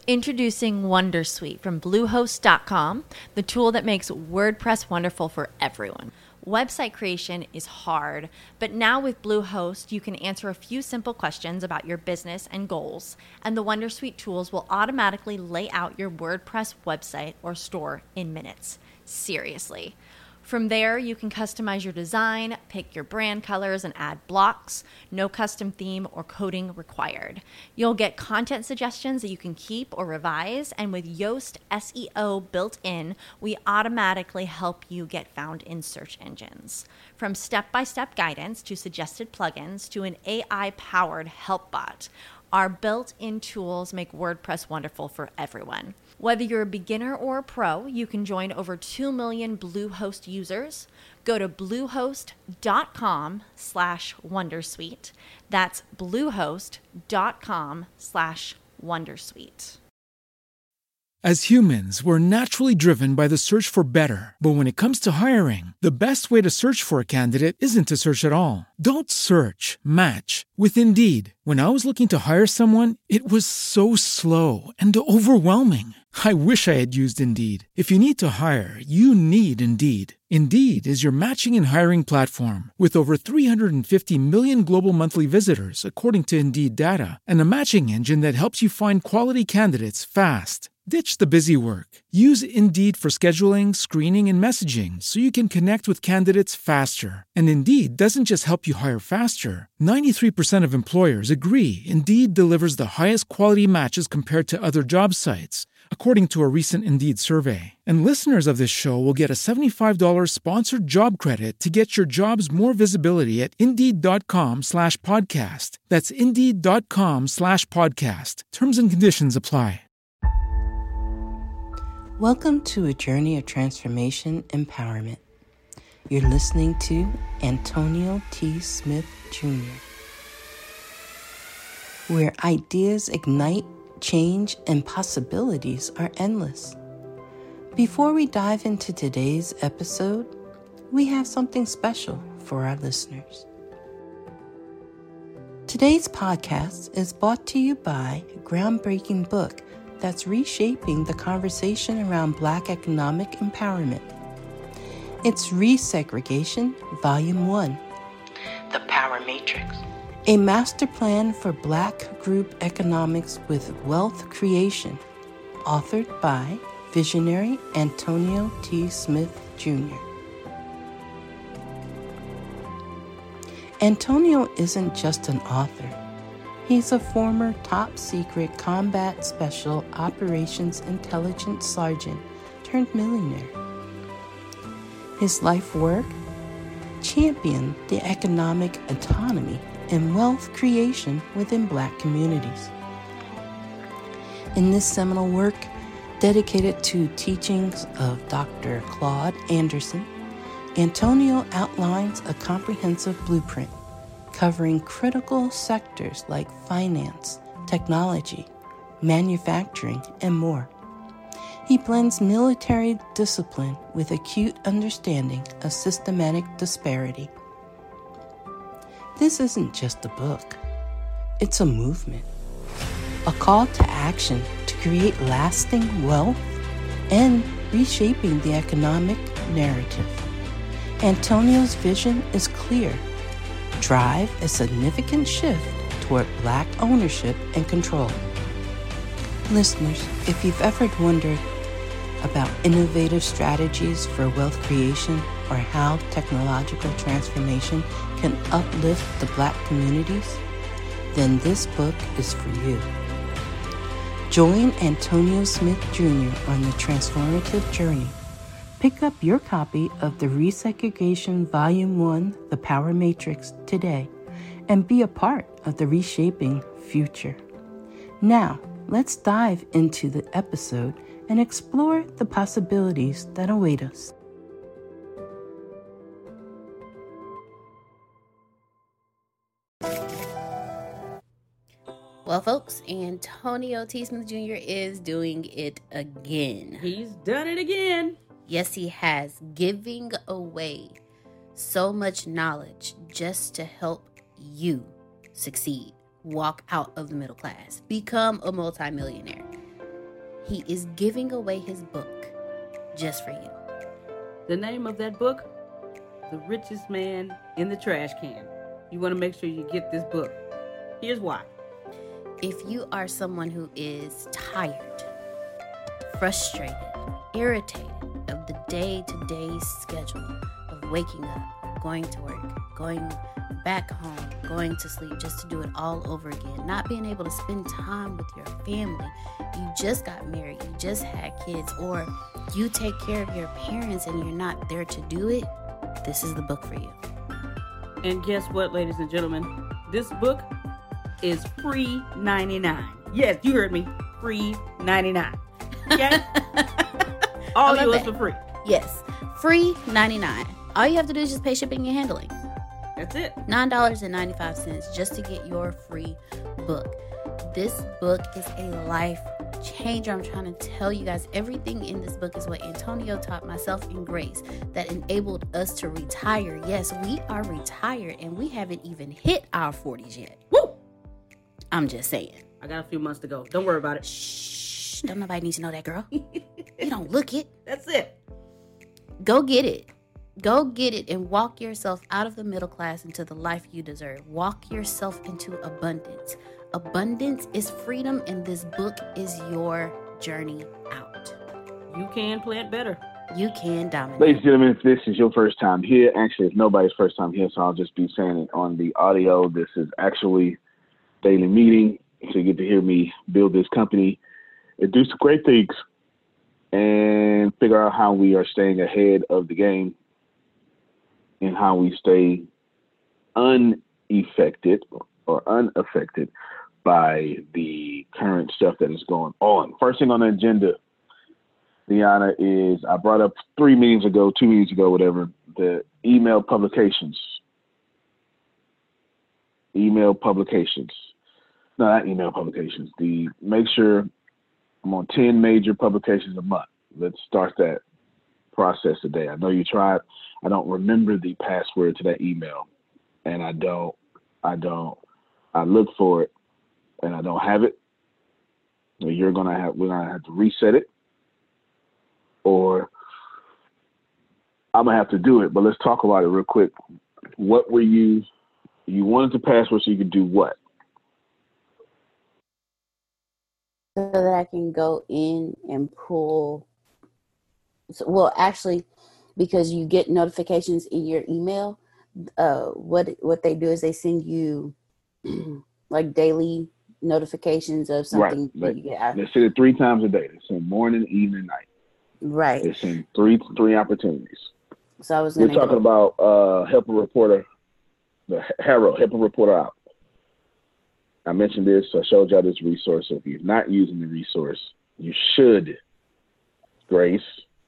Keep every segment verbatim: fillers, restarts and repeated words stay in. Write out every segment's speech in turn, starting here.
Introducing Wondersuite from Bluehost dot com, the tool that makes WordPress wonderful for everyone. Website creation is hard, but now with Bluehost, you can answer a few simple questions about your business and goals, and the Wondersuite tools will automatically lay out your WordPress website or store in minutes. Seriously. From there, you can customize your design, pick your brand colors, and add blocks. No custom theme or coding required. You'll get content suggestions that you can keep or revise, and with Yoast S E O built in, we automatically help you get found in search engines. From step-by-step guidance to suggested plugins to an A I-powered help bot, our built-in tools make WordPress wonderful for everyone. Whether you're a beginner or a pro, you can join over two million Bluehost users. Go to bluehost.com slash Wondersuite. That's bluehost.com slash Wondersuite. As humans, we're naturally driven by the search for better. But when it comes to hiring, the best way to search for a candidate isn't to search at all. Don't search, match with Indeed. When I was looking to hire someone, it was so slow and overwhelming. I wish I had used Indeed. If you need to hire, you need Indeed. Indeed is your matching and hiring platform with over three hundred fifty million global monthly visitors, according to Indeed data, and a matching engine that helps you find quality candidates fast. Ditch the busy work. Use Indeed for scheduling, screening, and messaging so you can connect with candidates faster. And Indeed doesn't just help you hire faster. ninety-three percent of employers agree Indeed delivers the highest quality matches compared to other job sites, according to a recent Indeed survey. And listeners of this show will get a seventy-five dollars sponsored job credit to get your jobs more visibility at Indeed.com slash podcast. That's Indeed.com slash podcast. Terms and conditions apply. Welcome to a journey of transformation empowerment. You're listening to Antonio T. Smith Junior, where ideas ignite, change, and possibilities are endless. Before we dive into today's episode, we have something special for our listeners. Today's podcast is brought to you by a groundbreaking book that's reshaping the conversation around Black economic empowerment. It's Resegregation, Volume one, The Power Matrix, a master plan for Black group economics with wealth creation, authored by visionary Antonio T. Smith Junior Antonio isn't just an author. He's a former top-secret Combat Special Operations Intelligence Sergeant turned millionaire. His life work? Champion the economic autonomy and wealth creation within Black communities. In this seminal work, dedicated to teachings of Doctor Claude Anderson, Antonio outlines a comprehensive blueprint covering critical sectors like finance, technology, manufacturing, and more. He blends military discipline with acute understanding of systematic disparity. This isn't just a book. It's a movement, a call to action to create lasting wealth and reshaping the economic narrative. Antonio's vision is clear. Drive a significant shift toward Black ownership and control. Listeners, if you've ever wondered about innovative strategies for wealth creation or how technological transformation can uplift the Black communities, then this book is for you. Join Antonio Smith Junior on the transformative journey. Pick up your copy of the Resegregation Volume one, The Power Matrix, today and be a part of the reshaping future. Now, let's dive into the episode and explore the possibilities that await us. Well, folks, Antonio T. Smith Junior is doing it again. He's done it again. Yes, he has, giving away so much knowledge just to help you succeed, walk out of the middle class, become a multimillionaire. He is giving away his book just for you. The name of that book, The Richest Man in the Trash Can. You want to make sure you get this book. Here's why. If you are someone who is tired, frustrated, irritated of the day-to-day schedule of waking up, going to work, going back home, going to sleep just to do it all over again, not being able to spend time with your family, you just got married, you just had kids, or you take care of your parents and you're not there to do it, this is the book for you. And guess what, ladies and gentlemen? This book is free ninety-nine. Yes, you heard me. Free ninety-nine. Okay? All yours that. for free. Yes, free ninety-nine. All you have to do is just pay shipping and handling. That's it. nine dollars and ninety-five cents just to get your free book. This book is a life changer. I'm trying to tell you guys, everything in this book is what Antonio taught myself and Grace that enabled us to retire. Yes, we are retired and we haven't even hit our forties yet. Woo! I'm just saying. I got a few months to go. Don't worry about it. Shh. Don't nobody need to know that, girl. You don't look it. That's it. Go get it. Go get it and walk yourself out of the middle class into the life you deserve. Walk yourself into abundance. Abundance is freedom, and this book is your journey out. You can plant better. You can dominate. Ladies and gentlemen, if this is your first time here, actually it's nobody's first time here, so I'll just be saying it on the audio. This is actually daily meeting, so you get to hear me build this company and do some great things and figure out how we are staying ahead of the game and how we stay unaffected or unaffected by the current stuff that is going on. First thing on the agenda, Deanna, is I brought up three meetings ago, two meetings ago, whatever, the email publications. Email publications. No, not email publications. The make sure I'm on ten major publications a month. Let's start that process today. I know you tried. I don't remember the password to that email, and I don't, I don't, I look for it, and I don't have it. So you're gonna have, we're gonna have to reset it, or I'm gonna have to do it. But let's talk about it real quick. What were you? You wanted the password so you could do what? So that I can go in and pull. So, well, actually, because you get notifications in your email, uh, what what they do is they send you like daily notifications of something. Right. That you get. They send it three times a day. They send morning, evening, night. Right. They send three three opportunities. So I was. We're Gonna talking go. about uh, help a reporter, the Harrow, help a reporter out. I mentioned this. I showed y'all this resource. So if you're not using the resource, you should. Grace.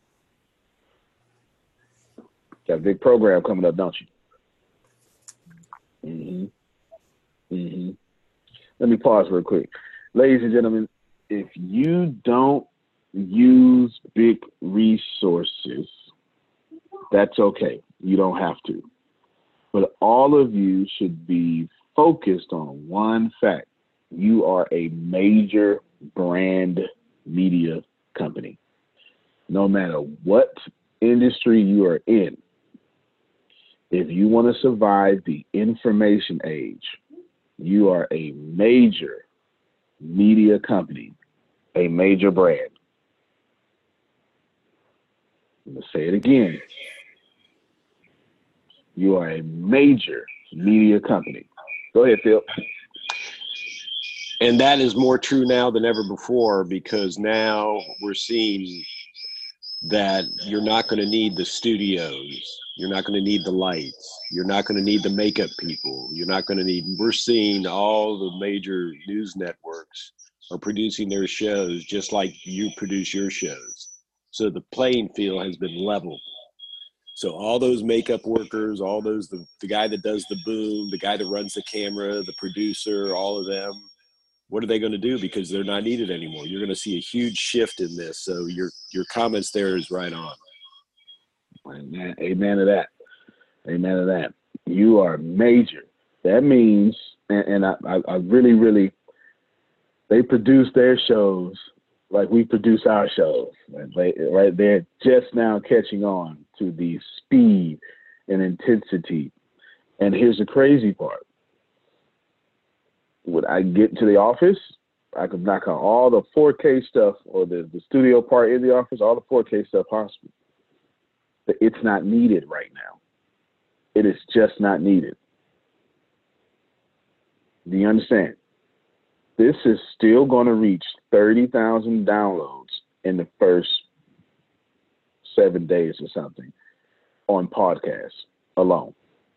Got a big program coming up, don't you? Mm-hmm. Mm-hmm. Let me pause real quick. Ladies and gentlemen, if you don't use big resources, that's okay. You don't have to. But all of you should be focused on one fact. You are a major brand media company. No matter what industry you are in, if you want to survive the information age, you are a major media company, a major brand. I'm going to say it again. You are a major media company. Go ahead, Phil. And that is more true now than ever before, because now we're seeing that you're not going to need the studios. You're not going to need the lights. You're not going to need the makeup people. You're not going to need, we're seeing all the major news networks are producing their shows just like you produce your shows. So the playing field has been leveled. So all those makeup workers, all those, the, the guy that does the boom, the guy that runs the camera, the producer, all of them, what are they going to do? Because they're not needed anymore. You're going to see a huge shift in this. So your your comments there is right on. Amen. Amen to that. Amen to that. You are major. That means, and, and I, I, I really, really, they produce their shows like we produce our shows. Right? Right? They're just now catching on to the speed and intensity. And here's the crazy part. When I get to the office, I could knock out all the four K stuff or the, the studio part in the office, all the four K stuff possible. But it's not needed right now. It is just not needed. Do you understand? This is still going to reach thirty thousand downloads in the first seven days or something on podcasts alone.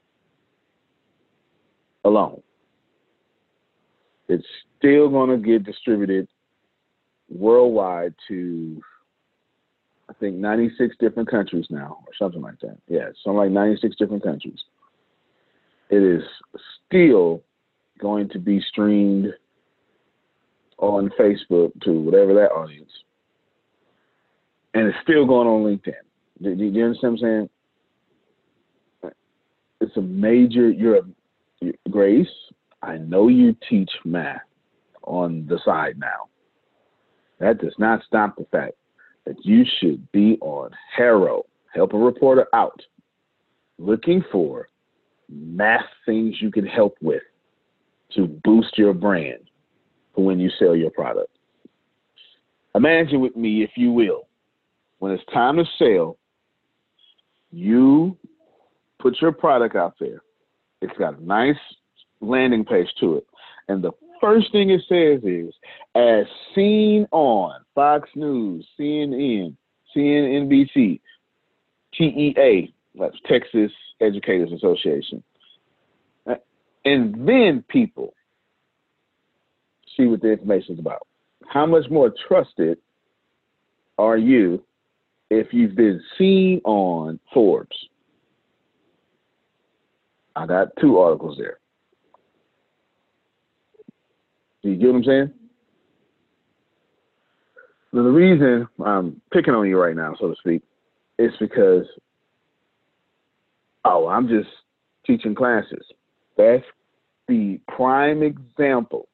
Alone. It's still going to get distributed worldwide to, I think, ninety-six different countries now, or something like that. Yeah, something like ninety-six different countries. It is still going to be streamed on Facebook to whatever that audience. And it's still going on LinkedIn. Do, do you understand what I'm saying? It's a major, you're a, you're, Grace, I know you teach math on the side now. That does not stop the fact that you should be on Haro, Help a Reporter Out, looking for math things you can help with to boost your brand for when you sell your product. Imagine with me, if you will, when it's time to sell, you put your product out there. It's got a nice landing page to it. And the first thing it says is, as seen on Fox News, C N N, C N B C, T E A, that's Texas Educators Association. And then people see what the information is about. How much more trusted are you if you've been seen on Forbes? I got two articles there. Do you get what I'm saying? Now, the reason I'm picking on you right now, so to speak, is because, oh, I'm just teaching classes. That's the prime example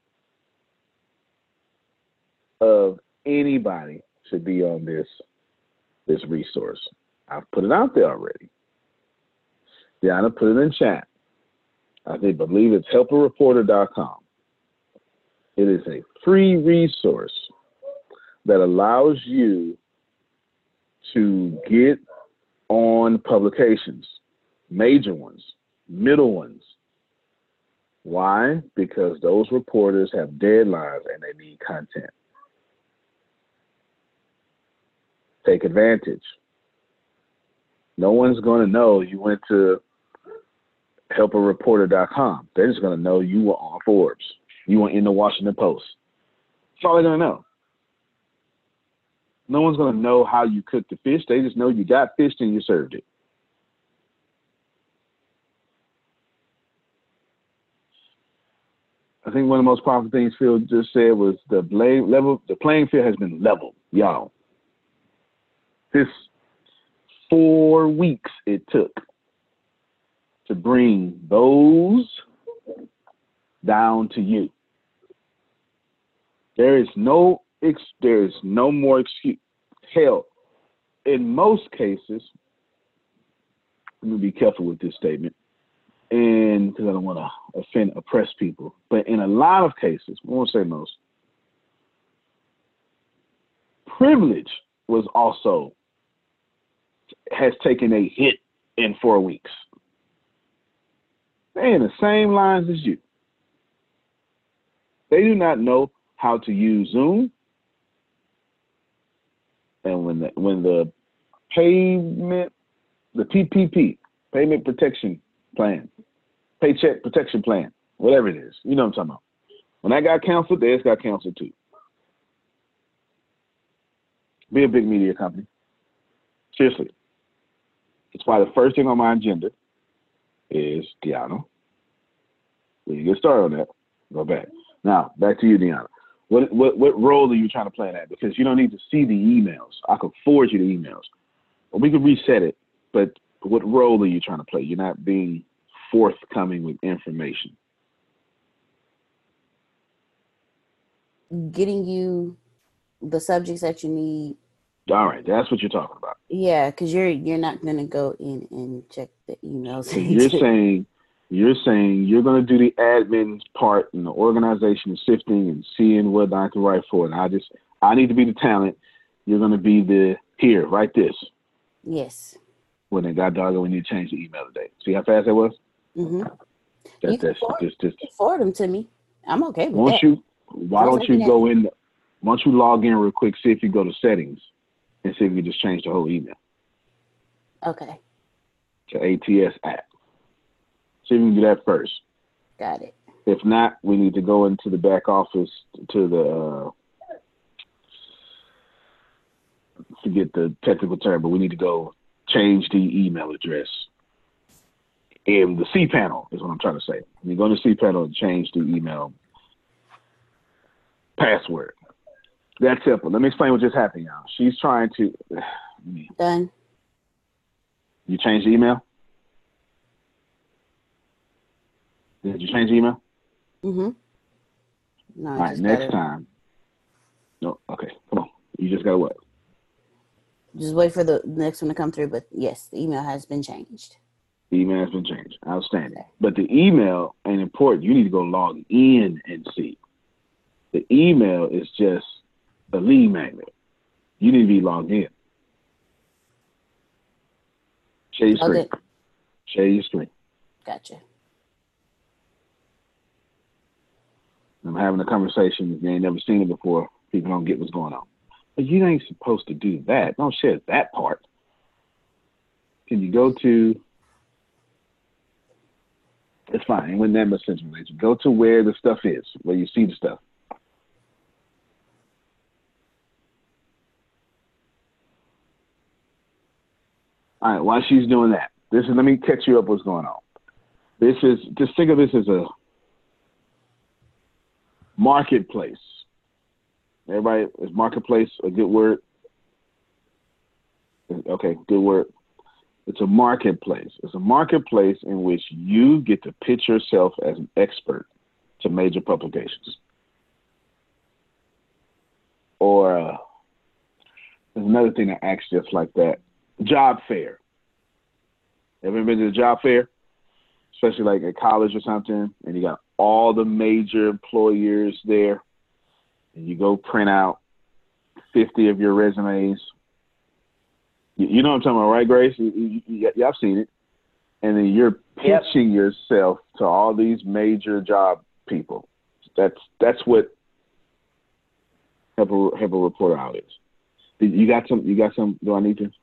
of anybody should be on this, this resource. I've put it out there already. Deanna put it in chat. I think, believe it's help a reporter dot com. It is a free resource that allows you to get on publications, major ones, middle ones. Why? Because those reporters have deadlines and they need content. Take advantage. No one's going to know you went to help a reporter dot com. They're just going to know you were on Forbes. You were in the Washington Post. That's all they're going to know. No one's going to know how you cooked the fish. They just know you got fish and you served it. I think one of the most powerful things Phil just said was the blame level. The playing field has been leveled, y'all. This four weeks it took to bring those down to you. There is no ex- there is no more excuse. Hell, in most cases, let me be careful with this statement, and because I don't want to offend, oppress people, but in a lot of cases, I won't say most, privilege was also has taken a hit in four weeks. They're in the same lines as you. They do not know how to use Zoom. And when the when the payment, the P P P, payment protection plan, paycheck protection plan, whatever it is, you know what I'm talking about. When that got canceled, theirs got canceled too. Be a big media company. Seriously. It's why the first thing on my agenda is Deanna. When you get started on that, go back. Now, back to you, Deanna. What what what role are you trying to play in that? Because you don't need to see the emails. I could forward you the emails. Or we could reset it, but what role are you trying to play? You're not being forthcoming with information. Getting you the subjects that you need. All right, that's what you're talking about. Yeah, because you're you're not gonna go in and check the emails. So you're saying you're saying you're gonna do the admin part and the organization and sifting and seeing what I can write for, and I just I need to be the talent. You're gonna be the here, write this. Yes. When they got dog, we need to change the email today. See how fast that was? Mm-hmm. That, you that's forward, just, just, you forward them to me. I'm okay with won't that. you? Why don't you go in? Why don't you log in real quick? See if you go to settings and see if you just change the whole email. Okay. To A T S app. See if you can do that first. Got it. If not, we need to go into the back office to the. Uh, forget the technical term, but we need to go change the email address. And the C panel is what I'm trying to say. You go to the C panel and change the email password. That's simple. Let me explain what just happened, y'all. She's trying to. Done. You changed the email? Did you change the email? Mm-hmm. No, All right, next gotta... time. No, okay, come on. You just got to what? Just wait for the next one to come through, but yes, the email has been changed. The email has been changed. Outstanding. Okay. But the email ain't important. You need to go log in and see. The email is just a lead magnet. You need to be logged in. Share your screen. Share your screen. Gotcha. I'm having a conversation. If you ain't never seen it before, people don't get what's going on. But you ain't supposed to do that. Don't share that part. Can you go to, it's fine. It wasn't that much sense. Go to where the stuff is, where you see the stuff. All right, while she's doing that, this is, let me catch you up what's going on. This is, just think of this as a marketplace. Everybody, is marketplace a good word? Okay, good word. It's a marketplace. It's a marketplace in which you get to pitch yourself as an expert to major publications. Or uh, there's another thing that acts just like that. Job fair. Ever been to the job fair? Especially like at college or something, and you got all the major employers there, and you go print out fifty of your resumes. You, you know what I'm talking about, right, Grace? You, you, you, you, I've seen it. And then you're pitching yep. yourself to all these major job people. That's that's what help a, help a reporter out is. You got some? You got some? Do I need to?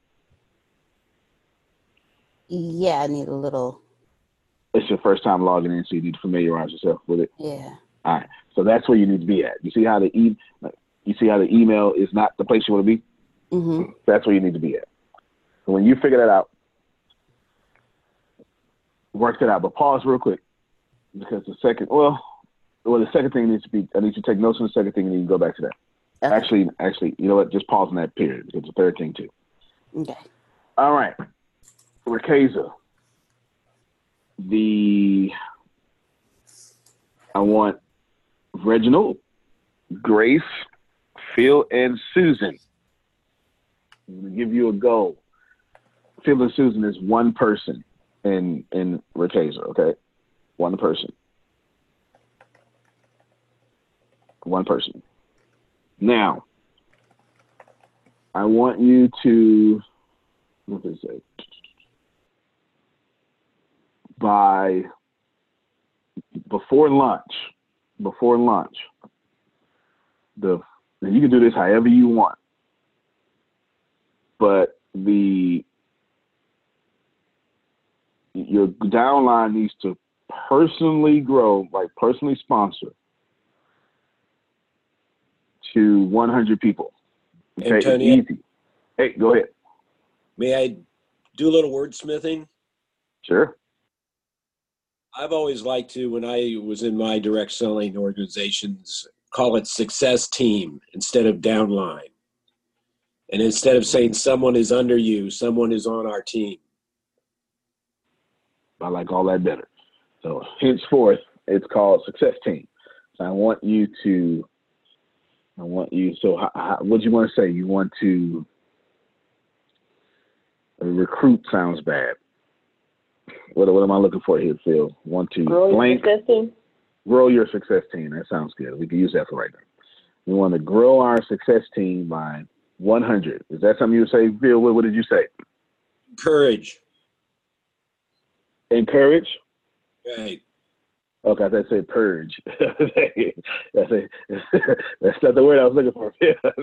Yeah, I need a little. It's your first time logging in, so you need to familiarize yourself with it. Yeah. All right. So that's where you need to be at. You see how the e- you see how the email is not the place you want to be? Mm-hmm. That's where you need to be at. So when you figure that out, work it out. But pause real quick, because the second, well, well, the second thing needs to be. I need you to take notes on the second thing, and then you can go back to that. Okay. Actually, actually, you know what? Just pause on that period, because the third thing too. Okay. All right. Rakeza, the I want Reginald, Grace, Phil, and Susan. I'm going to give you a goal. Phil and Susan is one person in in Rakeza, okay? One person. One person. Now, I want you to, what did it say? By before lunch, before lunch, the and you can do this however you want, but the your downline needs to personally grow, like personally sponsor to one hundred people. Okay, Antonio, it's easy. Hey, go ahead. May I do a little wordsmithing? Sure. I've always liked to, when I was in my direct selling organizations, call it success team instead of downline. And instead of saying someone is under you, someone is on our team. I like all that better. So henceforth, it's called success team. So I want you to I want you. So, how, how, what do you want to say? You want to uh, recruit? Sounds bad. What, what am I looking for here, Phil? Want to Grow blank, your success team. grow your success team. That sounds good. We can use that for right now. We want to grow our success team by one hundred. Is that something you say, Phil? What, what did you say? Courage. Encourage? Right. Okay, I thought I said purge. that's, a, that's not the word I was looking for.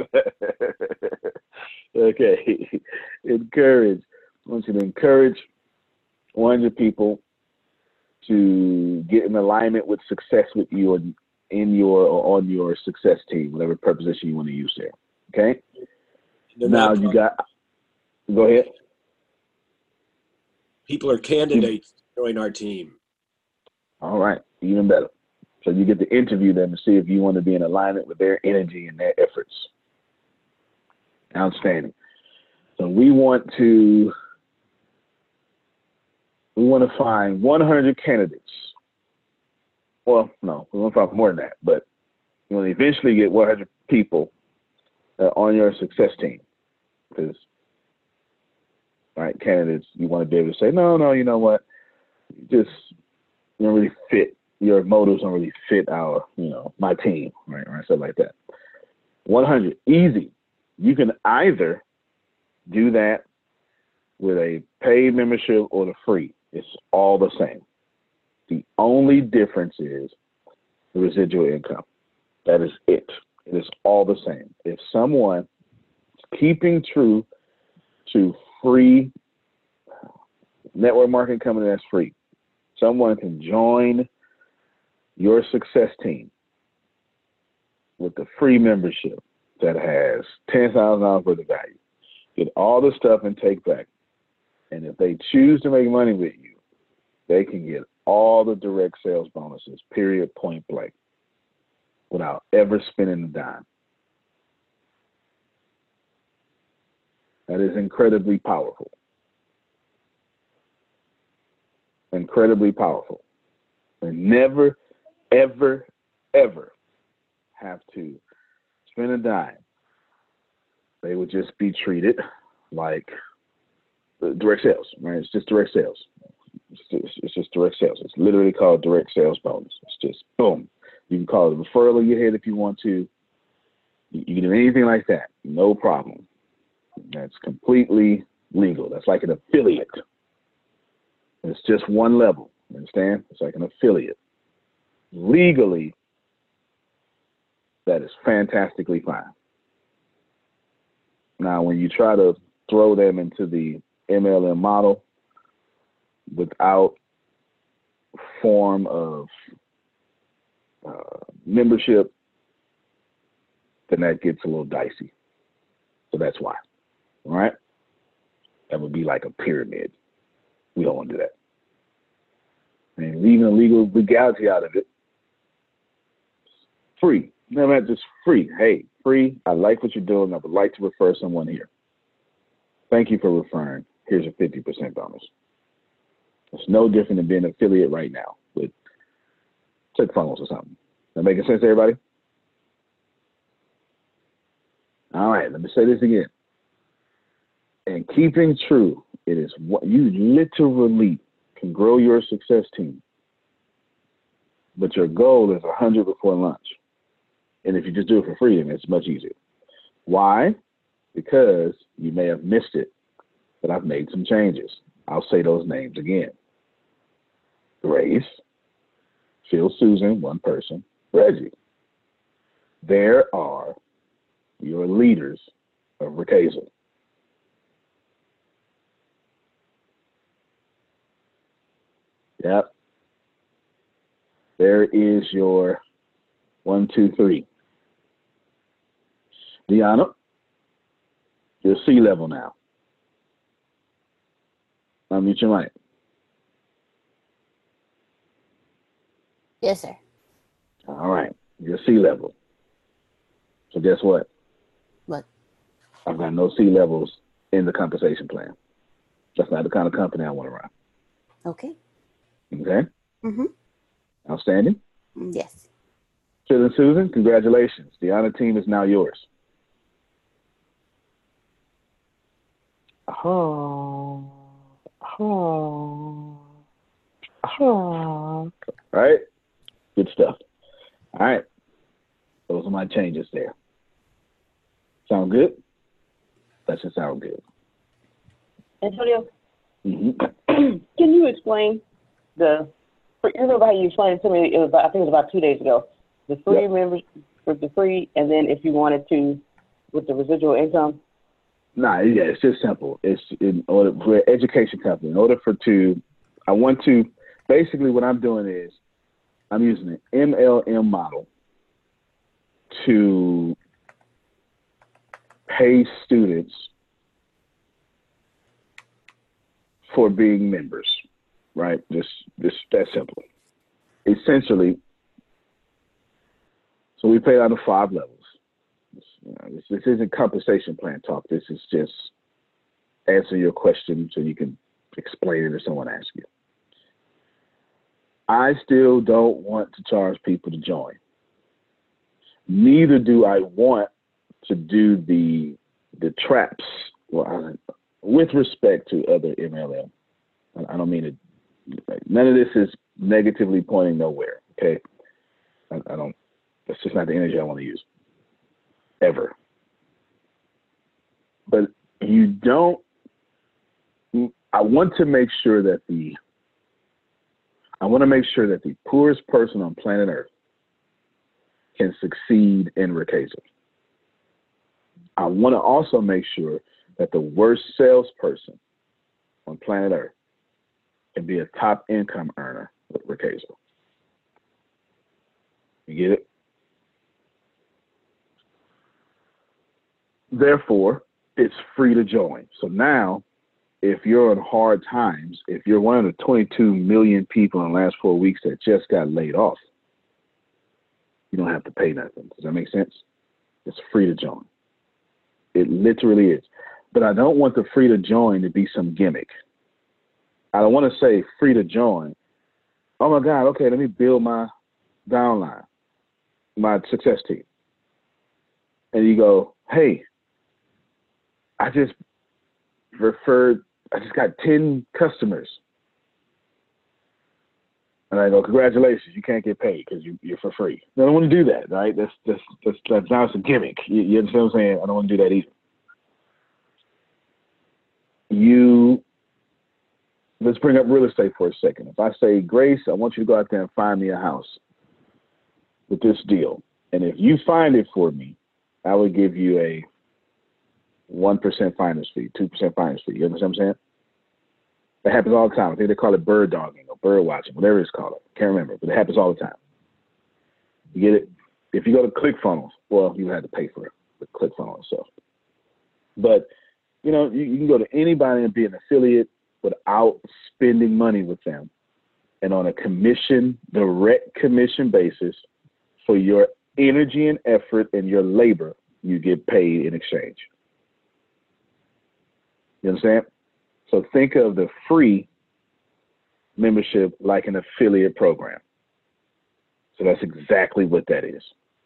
Okay. Encourage. I want you to encourage one hundred people to get in alignment with success with you in, in your or on your success team, whatever preposition you want to use there. Okay? They're now not- you got, go ahead. People are candidates to join our team. All right, even better. So you get to interview them to see if you want to be in alignment with their energy and their efforts. Outstanding. So we want to we want to find one hundred candidates. Well, no, we want to find more than that, but you want to eventually get one hundred people uh, on your success team, because right, candidates, you want to be able to say, no, no, you know what, you just you don't really fit, your motives don't really fit our, you know, my team, right, right, stuff like that. one hundred, easy. You can either do that with a paid membership or the free. It's all the same. The only difference is the residual income. That is it. It is all the same. If someone is keeping true to free network marketing company that's free, someone can join your success team with the free membership that has ten thousand dollars worth of value. Get all the stuff and take back. And if they choose to make money with you, they can get all the direct sales bonuses, period, point blank, without ever spending a dime. That is incredibly powerful. Incredibly powerful. And never, ever, ever have to spend a dime. They would just be treated like direct sales, right? It's just direct sales. It's just, it's just direct sales. It's literally called direct sales bonus. It's just boom. You can call it a referral of your head if you want to. You can do anything like that. No problem. That's completely legal. That's like an affiliate. It's just one level. You understand? It's like an affiliate. Legally, that is fantastically fine. Now, when you try to throw them into the M L M model without form of uh, membership, then that gets a little dicey. So that's why. All right? That would be like a pyramid. We don't want to do that. And leaving the legal legality out of it, free. Never had just free. Hey, free. I like what you're doing. I would like to refer someone here. Thank you for referring. Here's a fifty percent bonus. It's no different than being an affiliate right now with ClickFunnels or something. That making sense to everybody? All right, let me say this again. And keeping true, it is what you literally can grow your success team. But your goal is one hundred before lunch. And if you just do it for free, then it's much easier. Why? Because you may have missed it, but I've made some changes. I'll say those names again. Grace, Phil, Susan, one person, Reggie. There are your leaders of Ricasel. Yep. There is your one, two, three. Deanna, you're sea level now. Unmute your mic. Yes, sir. All right. You're sea level. So guess what? What? I've got no sea levels in the compensation plan. That's not the kind of company I want to run. Okay. Okay? Mm-hmm. Outstanding? Yes. Phil and Susan, congratulations. The honor team is now yours. Oh, oh, oh. All right. Good stuff. All right. Those are my changes there. Sound good? That should sound good. Antonio, Mm-hmm. can you explain the, you remember how you explained it to me, it was about, I think it was about two days ago, the free Yep. members, with the free, and then if you wanted to, with the residual income? Nah, yeah, it's just simple. It's in order for an education company. In order for to, I want to, basically what I'm doing is I'm using an M L M model to pay students for being members, right? Just, just that simple. Essentially, so we pay out of five levels. You know, this, this isn't compensation plan talk. This is just answer your question so you can explain it if someone asks you. I still don't want to charge people to join. Neither do I want to do the the traps. Well, with respect to other M L M, I don't mean it. None of this is negatively pointing nowhere. Okay, I, I don't. That's just not the energy I want to use. Ever. But you don't, I want to make sure that the, I want to make sure that the poorest person on planet Earth can succeed in Ricasa. I want to also make sure that the worst salesperson on planet Earth can be a top income earner with Ricasa. You get it? Therefore, it's free to join. So now, if you're in hard times, if you're one of the twenty-two million people in the last four weeks that just got laid off, you don't have to pay nothing. Does that make sense? It's free to join. It literally is. But I don't want the free to join to be some gimmick. I don't want to say free to join. Oh my God, okay, let me build my downline, my success team. And you go, hey, I just referred, I just got ten customers. And I go, congratulations, you can't get paid because you, you're for free. I don't want to do that, right? That's that's that's, that's now it's a gimmick. You, you understand what I'm saying? I don't want to do that either. You, let's bring up real estate for a second. If I say, Grace, I want you to go out there and find me a house with this deal. And if you find it for me, I would give you a one percent finder's fee, two percent finder's fee. You understand what I'm saying? That happens all the time. I think they call it bird dogging or bird watching, whatever it's called. Can't remember, but it happens all the time. You get it? If you go to ClickFunnels, well, you had to pay for it, the ClickFunnels itself. But, you know, you, you can go to anybody and be an affiliate without spending money with them. And on a commission, direct commission basis for your energy and effort and your labor, you get paid in exchange. You understand? So think of the free membership like an affiliate program. So that's exactly what that is.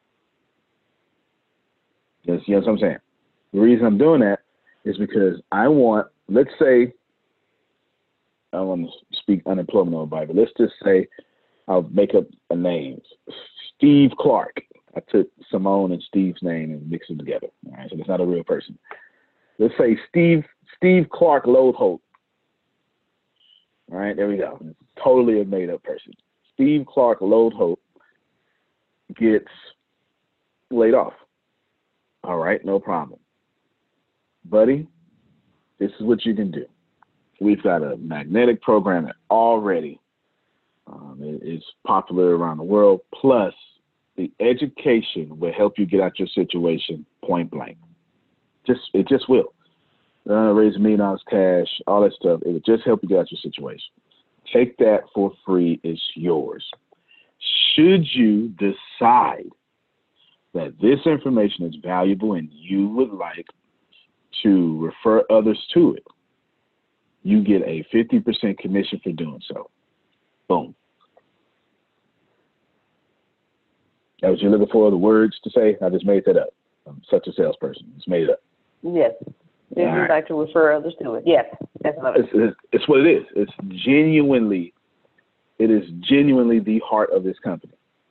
You know what I'm saying? The reason I'm doing that is because I want, let's say, I don't want to speak unemployment on everybody, but let's just say I'll make up a name. Steve Clark. I took Simone and Steve's name and mixed them together. All right, so it's not a real person. Let's say Steve Steve Clark Lodeholt. All right, there we go. It's totally a made-up person. Steve Clark Lodeholt gets laid off. All right, no problem. Buddy, this is what you can do. We've got a magnetic program that already um, is popular around the world, plus the education will help you get out your situation point blank. Just It just will. Uh, raise a million dollars cash, all that stuff. It will just help you get out your situation. Take that for free. It's yours. Should you decide that this information is valuable and you would like to refer others to it, you get a fifty percent commission for doing so. Boom. That what you're looking for, the words to say? I just made that up. I'm such a salesperson. Just made it up. Yes. If you'd right. like to refer others to it. Yes. That's what it's, it's, it's what it is. It's genuinely, it is genuinely the heart of this company.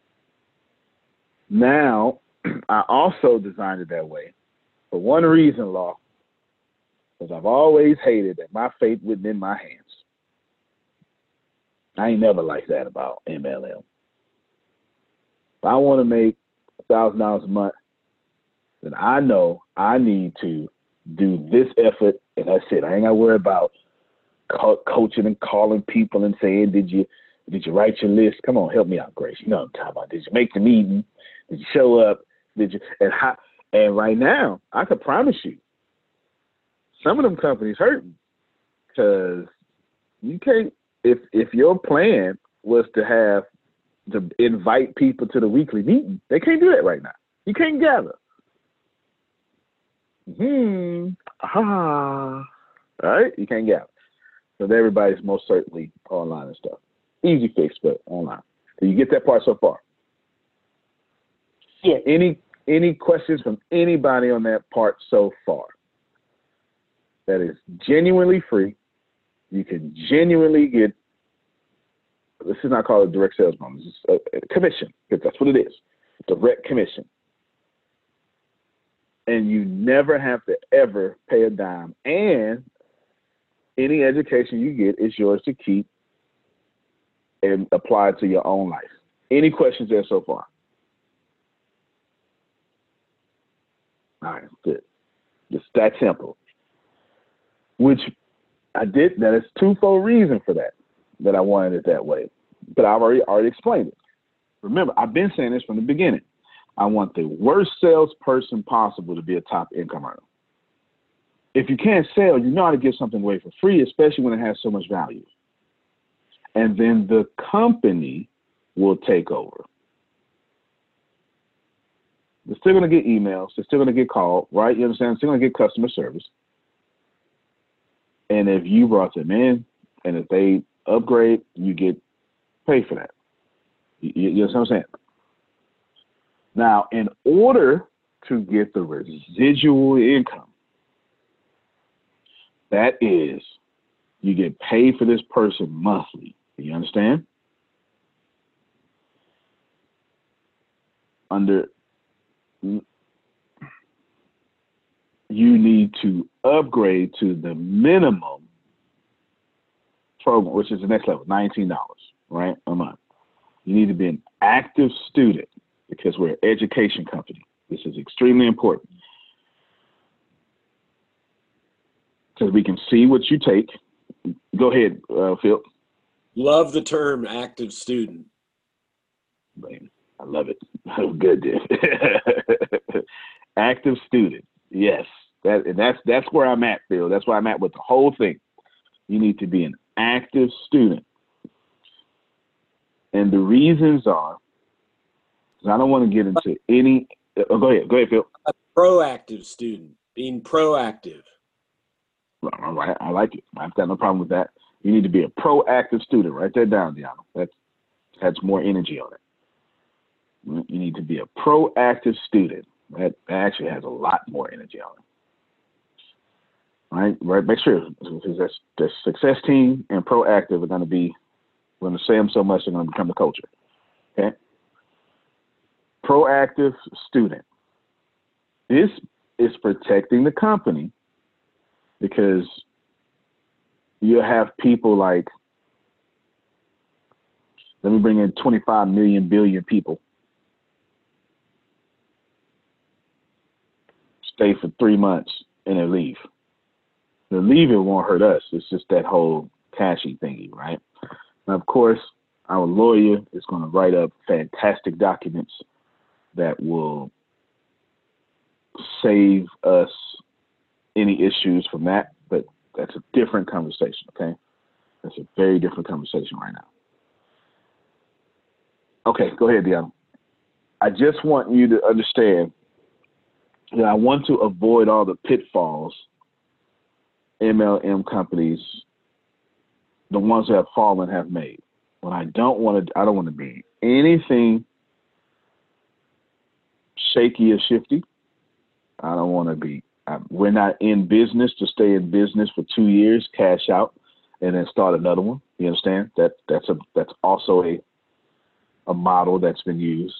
Now, I also designed it that way for one reason, Law, because I've always hated that my fate wasn't in my hands. I ain't never liked that about M L M. If I want to make one thousand dollars a month, then I know I need to do this effort, and that's it. I ain't got to worry about co- coaching and calling people and saying, did you did you write your list? Come on, help me out, Grace. You know what I'm talking about. Did you make the meeting? Did you show up? Did you? And how, and right now, I can promise you, some of them companies hurting because you can't. If if your plan was to have to invite people to the weekly meeting, they can't do that right now. You can't gather. Hmm. Ah. All right. You can't gather. So everybody's most certainly online and stuff. Easy fix, but online. So you get that part so far? Yes. Any any questions from anybody on that part so far? That is genuinely free. You can genuinely get, this is not called a direct sales bonus, it's a, a commission, because that's what it is, direct commission. And you never have to ever pay a dime. And any education you get is yours to keep and apply to your own life. Any questions there so far? All right, good. Just that simple. Which I did, that is twofold reason for that, that I wanted it that way. But I've already already explained it. Remember, I've been saying this from the beginning. I want the worst salesperson possible to be a top income earner. If you can't sell, you know how to give something away for free, especially when it has so much value. And then the company will take over. They're still going to get emails. They're still going to get called, right? You understand? They're still going to get customer service. And if you brought them in, and if they upgrade, you get paid for that. You, you know what I'm saying? Now, in order to get the residual income, that is, you get paid for this person monthly. You understand? Under, you need to upgrade to the minimum program, which is the next level, nineteen dollars, right, a month. You need to be an active student because we're an education company. This is extremely important because we can see what you take. Go ahead, uh, Phil. Love the term active student. Man, I love it. Good, dude. Active student. Yes. That, and that's that's where I'm at, Phil. That's where I'm at with the whole thing. You need to be an active student. And the reasons are, I don't want to get into any, oh, go ahead, go ahead, Phil. A proactive student, being proactive. All right, I like it. I've got no problem with that. You need to be a proactive student. Write that down, Deanna. That has more energy on it. You need to be a proactive student. That actually has a lot more energy on it. All right, right. Make sure because that's the success team and proactive are going to be. We're going to say them so much they're going to become the culture. Okay. Proactive student. This is protecting the company because you have people like, let me bring in twenty-five million billion people. Stay for three months and then leave. The leaving won't hurt us. It's just that whole cashy thingy, right? Now, of course, our lawyer is going to write up fantastic documents that will save us any issues from that, but that's a different conversation, okay? That's a very different conversation right now. Okay, go ahead, Deanna. I just want you to understand that I want to avoid all the pitfalls M L M companies, the ones that have fallen, have made. When I don't want to, I don't want to be anything shaky or shifty. I don't want to be. I, we're not in business to stay in business for two years, cash out, and then start another one. You understand? That that's a that's also a a model that's been used.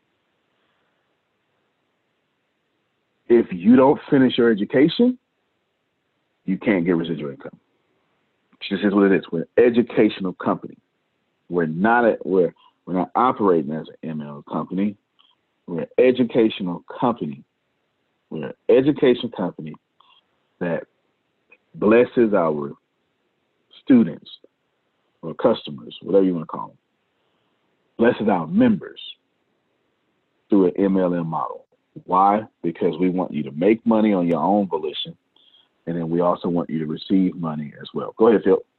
If you don't finish your education, you can't get residual income. This is what it is. We're an educational company. We're not a, we're we're not operating as an M L company. We're an educational company. We're an education company that blesses our students or customers, whatever you want to call them, blesses our members through an M L M model. Why? Because we want you to make money on your own volition, and then we also want you to receive money as well. Go ahead, Phil.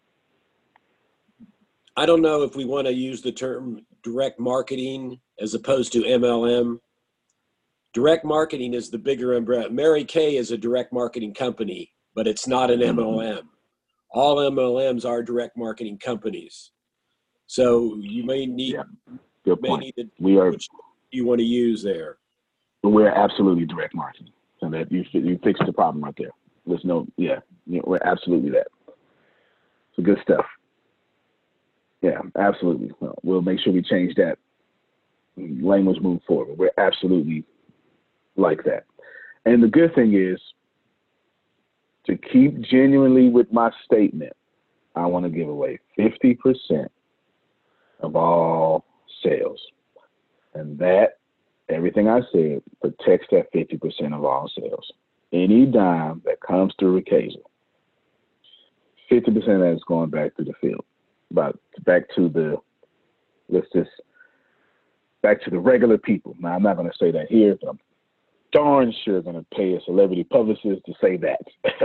I don't know if we want to use the term direct marketing as opposed to M L M. Direct marketing is the bigger umbrella. Mary Kay is a direct marketing company, but it's not an M L M. All M L Ms are direct marketing companies. So you may need, yeah, good may point. need to, we are, which you want to use there. We're absolutely direct marketing. So that you you fixed the problem right there. There's no, yeah, you know, we're absolutely that. So good stuff. Yeah, absolutely. Well, we'll make sure we change that language moving forward. We're absolutely like that. And the good thing is, to keep genuinely with my statement, I want to give away fifty percent of all sales. And that, everything I said, protects that fifty percent of all sales. Any dime that comes through Recasal, fifty percent of that is going back to the field. About back to the, let's just, back to the regular people. Now, I'm not going to say that here, but I'm darn sure going to pay a celebrity publicist to say that.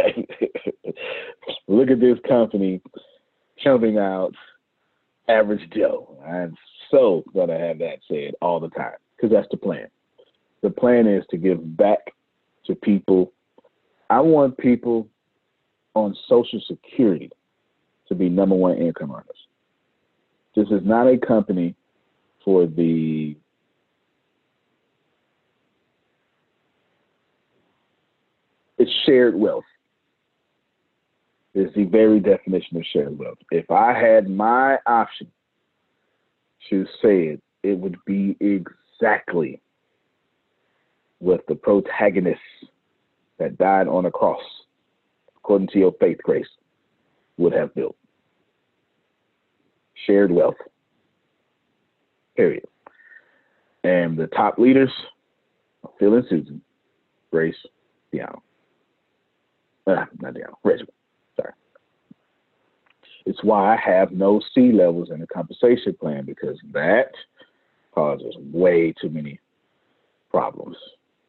Look at this company helping out average Joe. I'm so going to have that said all the time, because that's the plan. The plan is to give back to people. I want people on Social Security to be number one income earners. This is not a company for the it's shared wealth. It's the very definition of shared wealth. If I had my option to say it, it would be exactly what the protagonists that died on a cross, according to your faith, Grace, would have built. Shared wealth. Period. And the top leaders are Phil and Susan, Grace, Deanna. Uh, not Deanna, Reginald. Sorry. It's why I have no C levels in the compensation plan, because that causes way too many problems.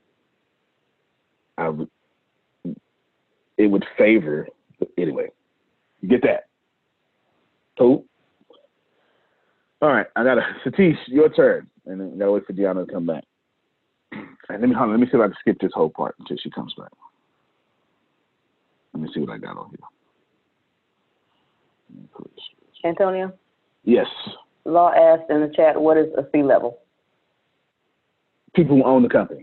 I would, it would favor, anyway, you get that. Cool. All right, I got a Satish, your turn, and then gotta wait for Deanna to come back. And let me hold on, let me see if I can skip this whole part until she comes back. Let me see what I got on here. Antonio? Yes. Law asked in the chat, what is a C level? People who own the company.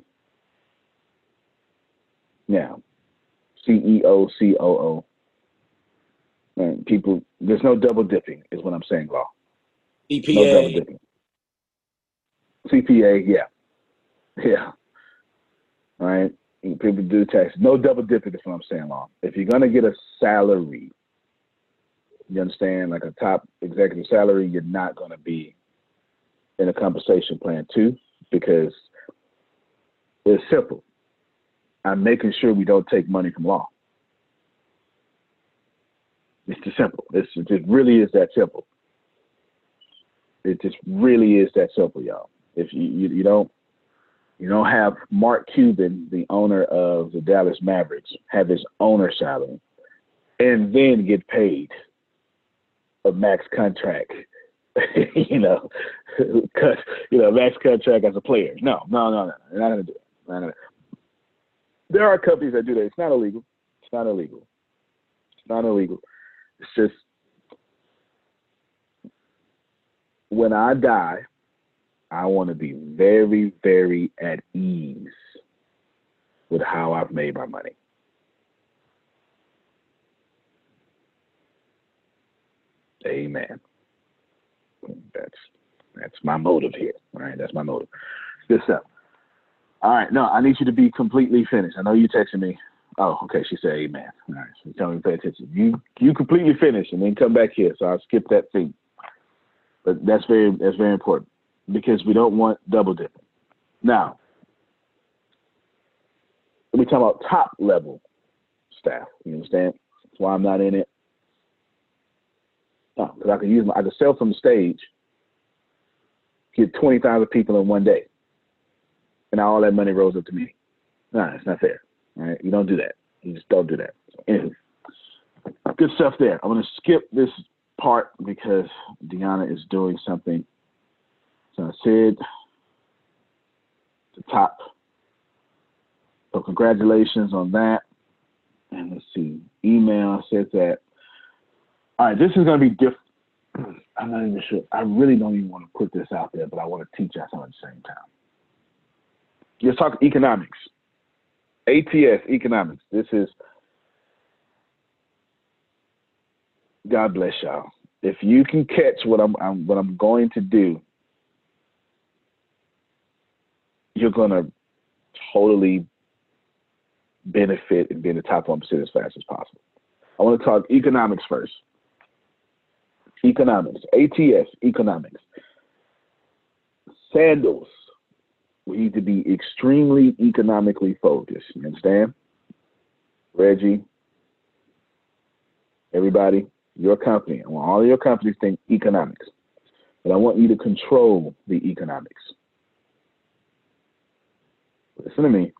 Yeah. C E O, C O O. And people, there's no double dipping, is what I'm saying, Law. C P A. No double dipping. C P A, yeah. Yeah. All right. People do taxes. No double dipping is what I'm saying, Law. If you're going to get a salary, you understand, like a top executive salary, you're not going to be in a compensation plan too, because it's simple. I'm making sure we don't take money from Law. It's just simple. It's, it really is that simple. It just really is that simple, y'all. If you, you, you don't you don't have Mark Cuban, the owner of the Dallas Mavericks, have his owner salary and then get paid a max contract, you know, cut, you know, max contract as a player. No, no, no, no. They're not gonna do it. Not gonna. There are companies that do that. It's not illegal. It's not illegal. It's not illegal. It's just when I die, I want to be very, very at ease with how I've made my money. Amen. That's that's my motive here. All right, that's my motive. Good stuff. All right, no, I need you to be completely finished. I know you texted me. Oh, okay. She said amen. All right, so tell me to pay attention. You you completely finish and then come back here. So I'll skip that thing. But that's very that's very important because we don't want double dipping. Now, we talk about top level staff. You understand? That's why I'm not in it. No, because I could use my, I could sell from the stage, get twenty thousand people in one day, and all that money rolls up to me. No, it's not fair. All right, you don't do that. You just don't do that. So, anyway, good stuff there. I'm going to skip this part because Deanna is doing something. So I said the top. So congratulations on that. And let's see, email says that. All right, this is going to be different. I'm not even sure. I really don't even want to put this out there, but I want to teach us at the same time. Let's talk economics. A T S, economics. This is, God bless y'all. If you can catch what I'm, I'm what I'm going to do, you're going to totally benefit and be in the top one percent as fast as possible. I want to talk economics first. Economics, A T S, economics. Sandals, we need to be extremely economically focused. You understand? Reggie, everybody, your company. I want all of your companies to think economics. But I want you to control the economics. Listen to me.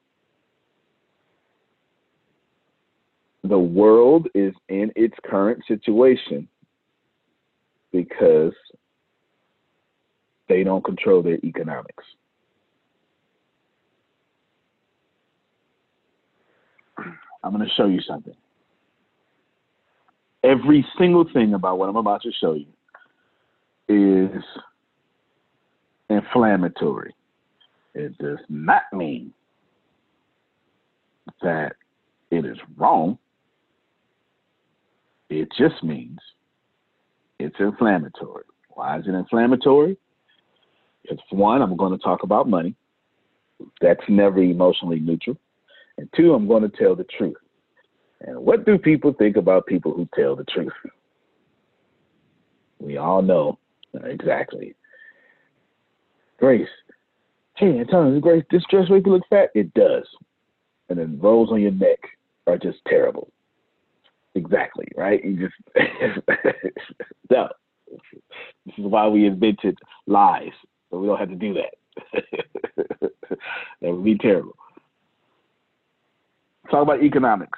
The world is in its current situation because they don't control their economics. I'm going to show you something. Every single thing about what I'm about to show you is inflammatory. It does not mean that it is wrong. It just means it's inflammatory. Why is it inflammatory? It's one, I'm going to talk about money. That's never emotionally neutral. And two, I'm going to tell the truth. And what do people think about people who tell the truth? We all know exactly. Grace. Hey, Antonio, Grace, this dress make you look fat? It does. And then rolls on your neck are just terrible. Exactly, right? You just no. This is why we invented lies, so we don't have to do that. That would be terrible. Talk about economics.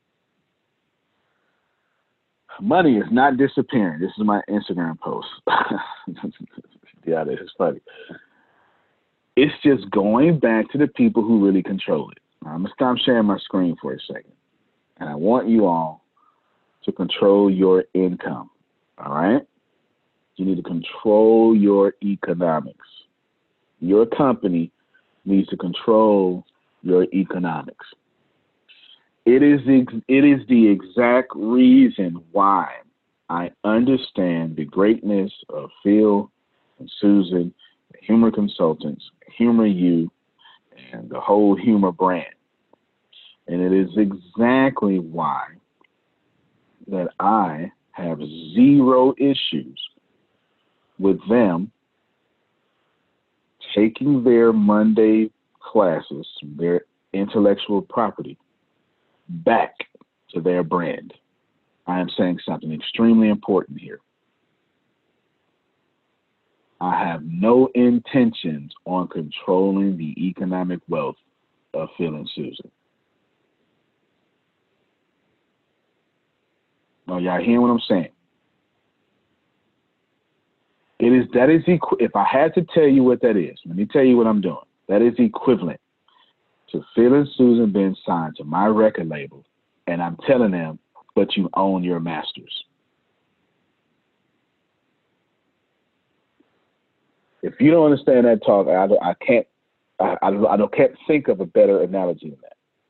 Money is not disappearing. This is my Instagram post. Yeah, this is funny. It's just going back to the people who really control it. I'm gonna stop sharing my screen for a second, and I want you all to control your income, all right? You need to control your economics. Your company needs to control your economics. It is the, it is the exact reason why I understand the greatness of Phil and Susan, the Humor Consultants, Humor You, and the whole Humor brand. And it is exactly why that I have zero issues with them taking their Monday classes, their intellectual property, back to their brand. I am saying something extremely important here. I have no intentions on controlling the economic wealth of Phil and Susan. Now, y'all hear what I'm saying? It is that is equi- if I had to tell you what that is, let me tell you what I'm doing. That is equivalent to Phil and Susan being signed to my record label, and I'm telling them, but you own your masters. If you don't understand that talk, I, I can't, I, I, I don't, can't think of a better analogy than that.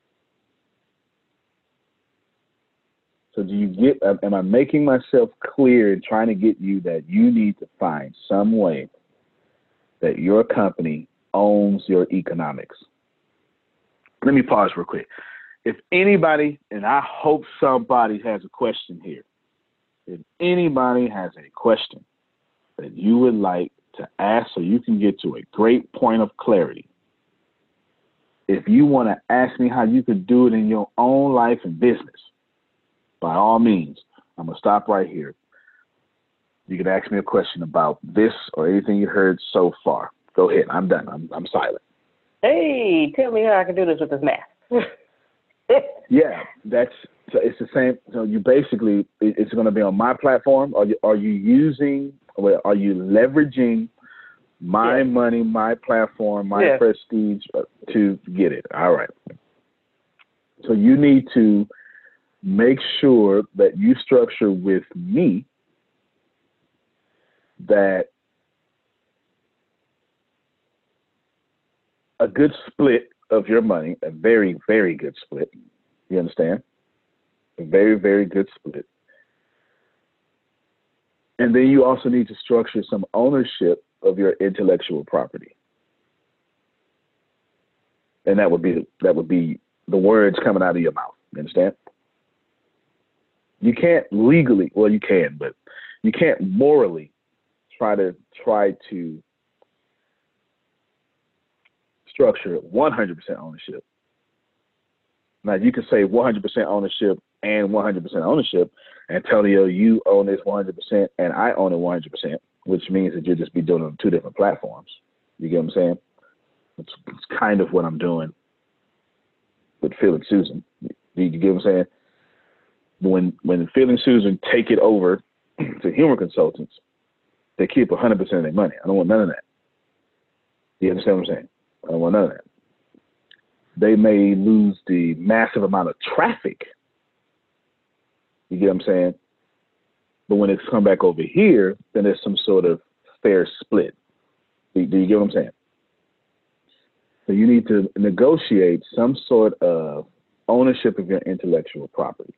So do you get, am I making myself clear in trying to get you that you need to find some way that your company owns your economics? Let me pause real quick. If anybody, and I hope somebody has a question here, if anybody has a question that you would like to ask so you can get to a great point of clarity, if you want to ask me how you could do it in your own life and business, by all means, I'm going to stop right here. You can ask me a question about this or anything you heard so far. Go ahead. I'm done. I'm, I'm silent. Hey, tell me how I can do this with this math. Yeah, that's so it's the same. So you basically, it's going to be on my platform. Are you, are you using, are you leveraging my yeah. money, my platform, my yeah. prestige to get it? All right. So you need to make sure that you structure with me that a good split of your money, a very, very good split. You understand? A very, very good split. And then you also need to structure some ownership of your intellectual property. And that would be that would be the words coming out of your mouth. You understand? You can't legally, well, you can, but you can't morally try to try to structure one hundred percent ownership. Now, you can say one hundred percent ownership and one hundred percent ownership. Antonio, you own this one hundred percent and I own it one hundred percent, which means that you'll just be doing it on two different platforms. You get what I'm saying? It's, it's kind of what I'm doing with Phil and Susan. You, you get what I'm saying? When when Phil and Susan take it over to humor consultants, they keep one hundred percent of their money. I don't want none of that. You understand what I'm saying? I don't want none of that. They may lose the massive amount of traffic. You get what I'm saying? But when it's come back over here, then there's some sort of fair split. Do, do you get what I'm saying? So you need to negotiate some sort of ownership of your intellectual property.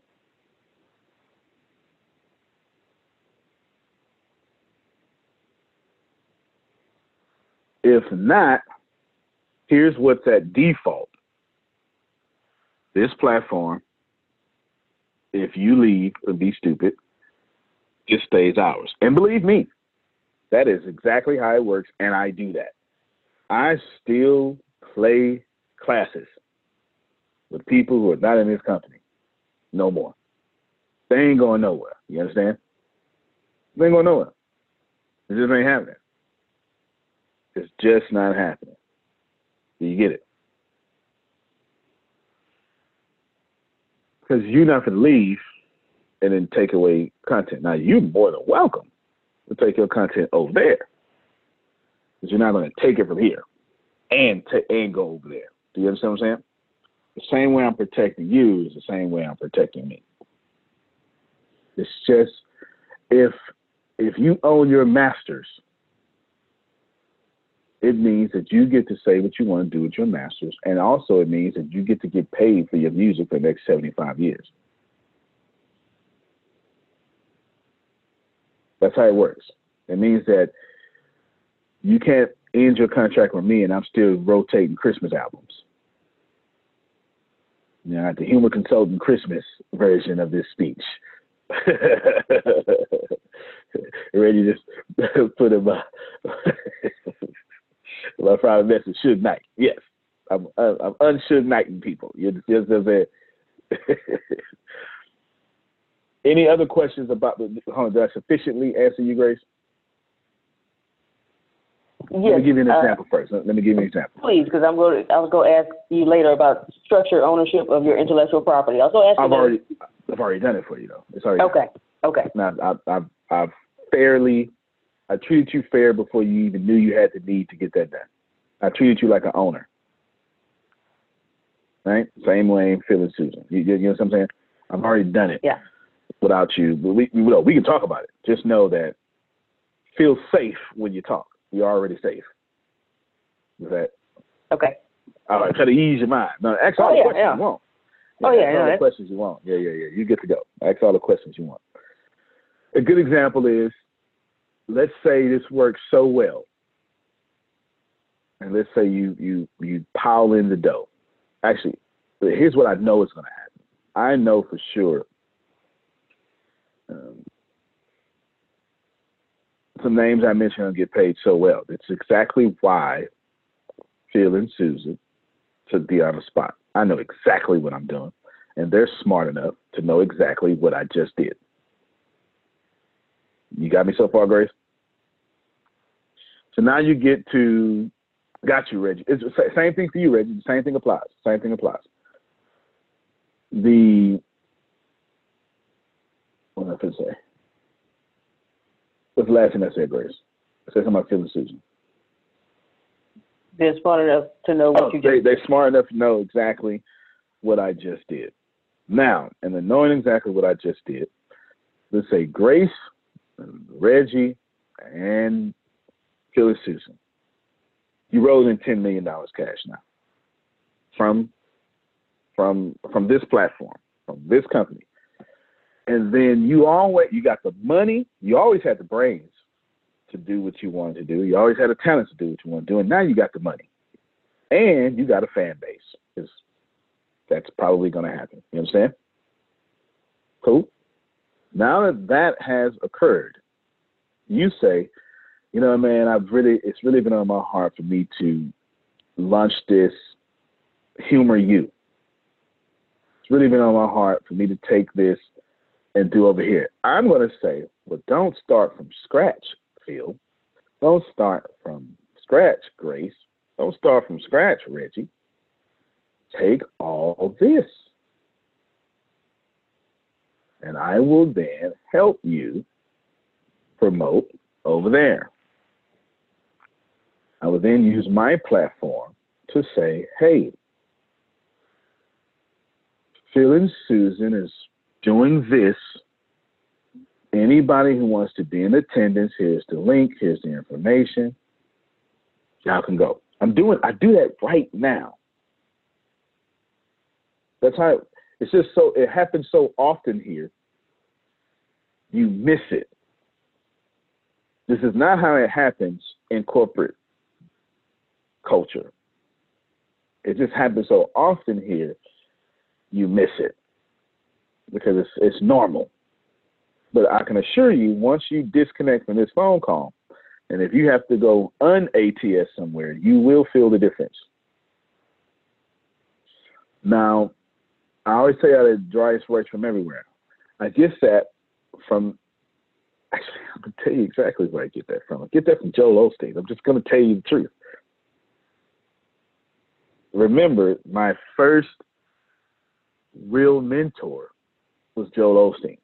If not, here's what's at default. This platform, if you leave and be stupid, it stays ours. And believe me, that is exactly how it works, and I do that. I still play classes with people who are not in this company no more. They ain't going nowhere. You understand? They ain't going nowhere. It just ain't happening. It's just not happening. Do you get it? Because you're not going to leave and then take away content. Now, you're more than welcome to take your content over there. But you're not going to take it from here and, t- and go over there. Do you understand what I'm saying? The same way I'm protecting you is the same way I'm protecting me. It's just, if if you own your masters, it means that you get to say what you want to do with your masters. And also it means that you get to get paid for your music for the next seventy-five years. That's how it works. It means that you can't end your contract with me and I'm still rotating Christmas albums. You know, the humor consultant Christmas version of this speech. Ready to just put in my my private message, Suge Knight. Yes, I'm I'm un-Suge Knighting people. You just as a Any other questions about the? Hold on, did I sufficiently answer you, Grace? Yes, Let me give you an example uh, first. Let me give you an example. Please, because I'm going to, I was going to ask you later about structure ownership of your intellectual property. Also, ask I've you already, I've already done it for you though. It's already okay. Done. Okay. Now, I've, I've, I've fairly, I treated you fair before you even knew you had the need to get that done. I treated you like an owner. Right? Same way, Phil and Susan. You, you know what I'm saying? I've already done it. Yeah. Without you, but we, we, we can talk about it. Just know that feel safe when you talk. you're already safe. Is that Okay. all right? Try to ease your mind. No, ask all Oh, the yeah, questions yeah. you want. Oh, yeah, ask yeah, all the that- questions you want. Yeah, yeah, yeah. You get to go. Ask all the questions you want. A good example is, let's say this works so well, and let's say you you you pile in the dough. Actually, here's what I know is going to happen. I know for sure. Um, some names I mentioned will get paid so well. It's exactly why Phil and Susan took Deanna's spot. I know exactly what I'm doing, and they're smart enough to know exactly what I just did. You got me so far, Grace? So now you get to, got you, Reggie. It's the same thing for you, Reggie. The same thing applies. Same thing applies. The, what did I finna say? What's the last thing I said, Grace? I said something about Phil and Susan. They're smart enough to know what Oh, you they, did. they're smart enough to know exactly what I just did. Now, and then knowing exactly what I just did, let's say Grace, Reggie, and Phil and Susan. You rolled in ten million dollars cash now from, from, from this platform, from this company. And then you always, you got the money, you always had the brains to do what you wanted to do. You always had the talent to do what you want to do. And now you got the money. And you got a fan base. Because that's probably going to happen. You understand? Cool. Now that that has occurred, you say, you know, man, I've really, it's really been on my heart for me to launch this Humor You. It's really been on my heart for me to take this and do over here. I'm going to say, well, don't start from scratch, Phil. Don't start from scratch, Grace. Don't start from scratch, Reggie. Take all this. And I will then help you promote over there. I will then use my platform to say, hey, Phil and Susan is doing this. Anybody who wants to be in attendance, here's the link, here's the information. Y'all can go. I'm doing, I do that right now. That's how, it's just so, it happens so often here. You miss it. This is not how it happens in corporate culture. It just happens so often here, you miss it because it's it's normal. But I can assure you, once you disconnect from this phone call, and if you have to go un-A T S somewhere, you will feel the difference. Now, I always say that the driest works from everywhere. I get that from, actually, I'm going to tell you exactly where I get that from. I get that from Joel Osteen. I'm just going to tell you the truth. Remember, my first real mentor was Joel Osteen.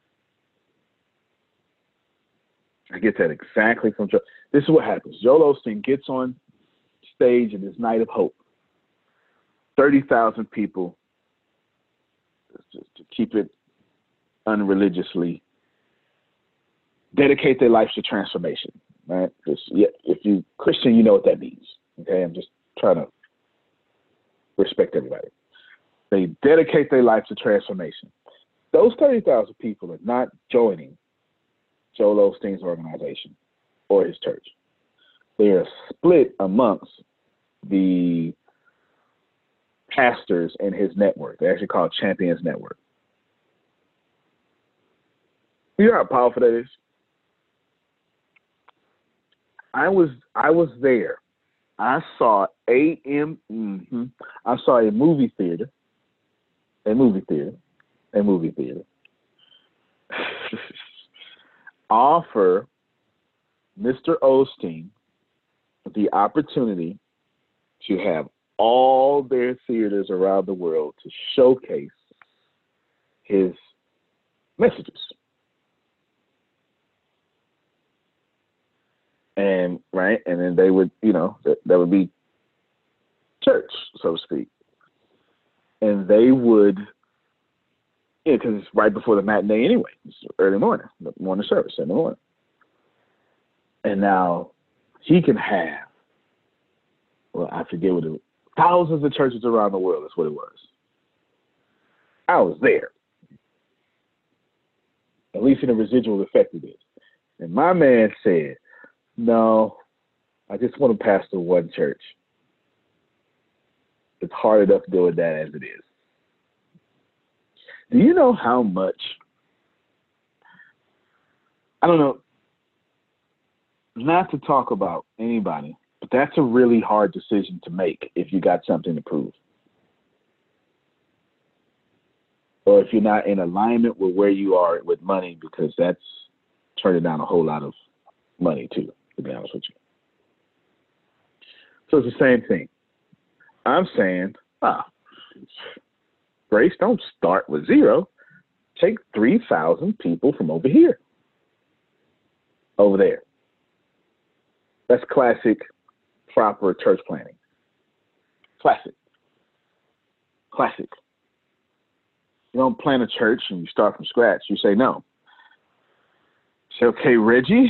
I get that exactly from Joel. This is what happens. Joel Osteen gets on stage in this Night of Hope. thirty thousand people, just to keep it unreligiously, dedicate their lives to transformation, right? Because yeah, if you're Christian, you know what that means, okay? I'm just trying to respect everybody. They dedicate their life to transformation. Those thirty thousand people are not joining Joel Osteen's organization or his church. They are split amongst the pastors in his network. They actually call it Champions Network. You know how powerful that is? I was I was there. I saw A M. Mm-hmm. I saw a movie theater, a movie theater, a movie theater offer Mister Osteen the opportunity to have all their theaters around the world to showcase his messages. And right, and then they would, you know, that, that would be church, so to speak. And they would, yeah, because it's right before the matinee anyway. It's early morning, the morning service in the morning. And now he can have, well, I forget what it was, thousands of churches around the world. That's what it was. I was there, at least in the residual effect of it. And my man said, no, I just want to pastor one church. It's hard enough doing that as it is. Do you know how much, I don't know, not to talk about anybody, but that's a really hard decision to make if you got something to prove. Or if you're not in alignment with where you are with money, because that's turning down a whole lot of money too, to be honest with you. So it's the same thing. I'm saying, ah, Grace, don't start with zero. Take three thousand people from over here, over there. That's classic, proper church planning. Classic. Classic. You don't plan a church and you start from scratch. You say no. Say, okay, Reggie,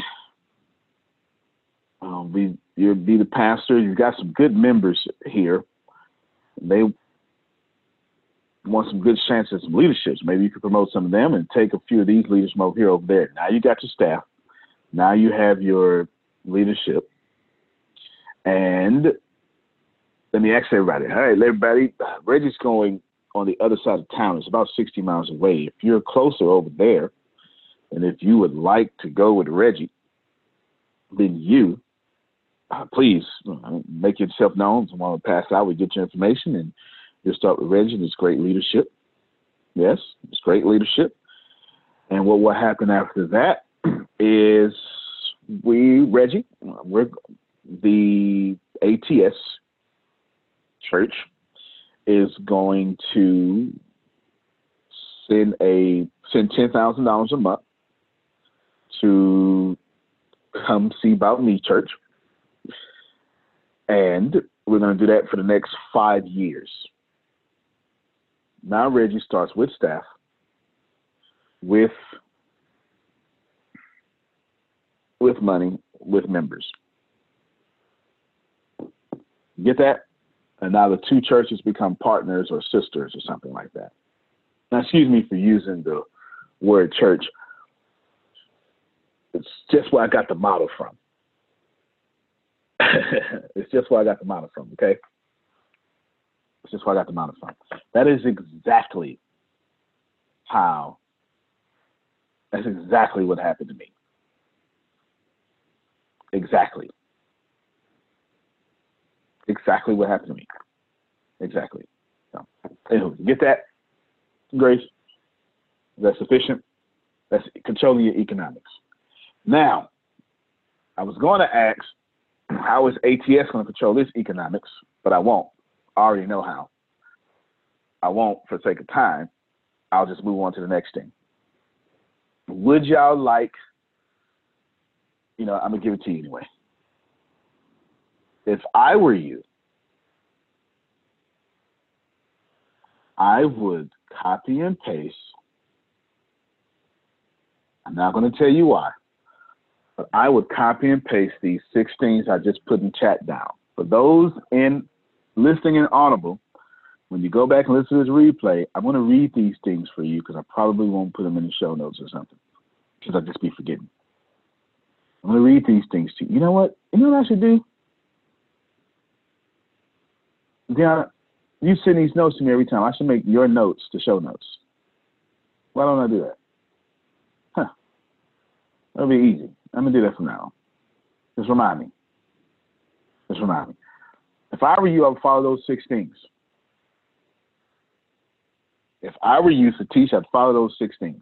um, be, you'll be the pastor. You've got some good members here. They want some good chances, some leaderships. Maybe you could promote some of them and take a few of these leaders from over here, over there. Now you got your staff. Now you have your leadership. And let me ask everybody, all right, everybody, Reggie's going on the other side of town. It's about sixty miles away. If you're closer over there, and if you would like to go with Reggie, then you, uh, please uh, make yourself known. Someone will pass out, we get your information, and you'll start with Reggie. It's great leadership. Yes, it's great leadership. And what will happen after that is we, Reggie, we're the A T S church is going to send a send ten thousand dollars a month to come see about me church, and we're going to do that for the next five years. Now Reggie starts with staff, with with money, with members. Get that? And now the two churches become partners or sisters or something like that. Now, excuse me for using the word church. It's just where I got the model from. It's just where I got the model from, okay? It's just where I got the model from. That is exactly how, that's exactly what happened to me. Exactly. Exactly what happened to me. Exactly. So, anyway, get that, Grace? Is that sufficient? That's controlling your economics. Now, I was going to ask, how is A T S going to control its economics? But I won't. I already know how. I won't for the sake of time. I'll just move on to the next thing. Would y'all like, you know, I'm going to give it to you anyway. If I were you, I would copy and paste. I'm not going to tell you why, but I would copy and paste these six things I just put in chat down. For those in listening in Audible, when you go back and listen to this replay, I'm going to read these things for you because I probably won't put them in the show notes or something because I'll just be forgetting. I'm going to read these things to you. You know what? You know what I should do? Deanna, you send these notes to me every time. I should make your notes the show notes. Why don't I do that? Huh. That'll be easy. I'm going to do that from now on. Just remind me. Just remind me. If I were you, I would follow those six things. If I were you, Satish, I'd follow those six things.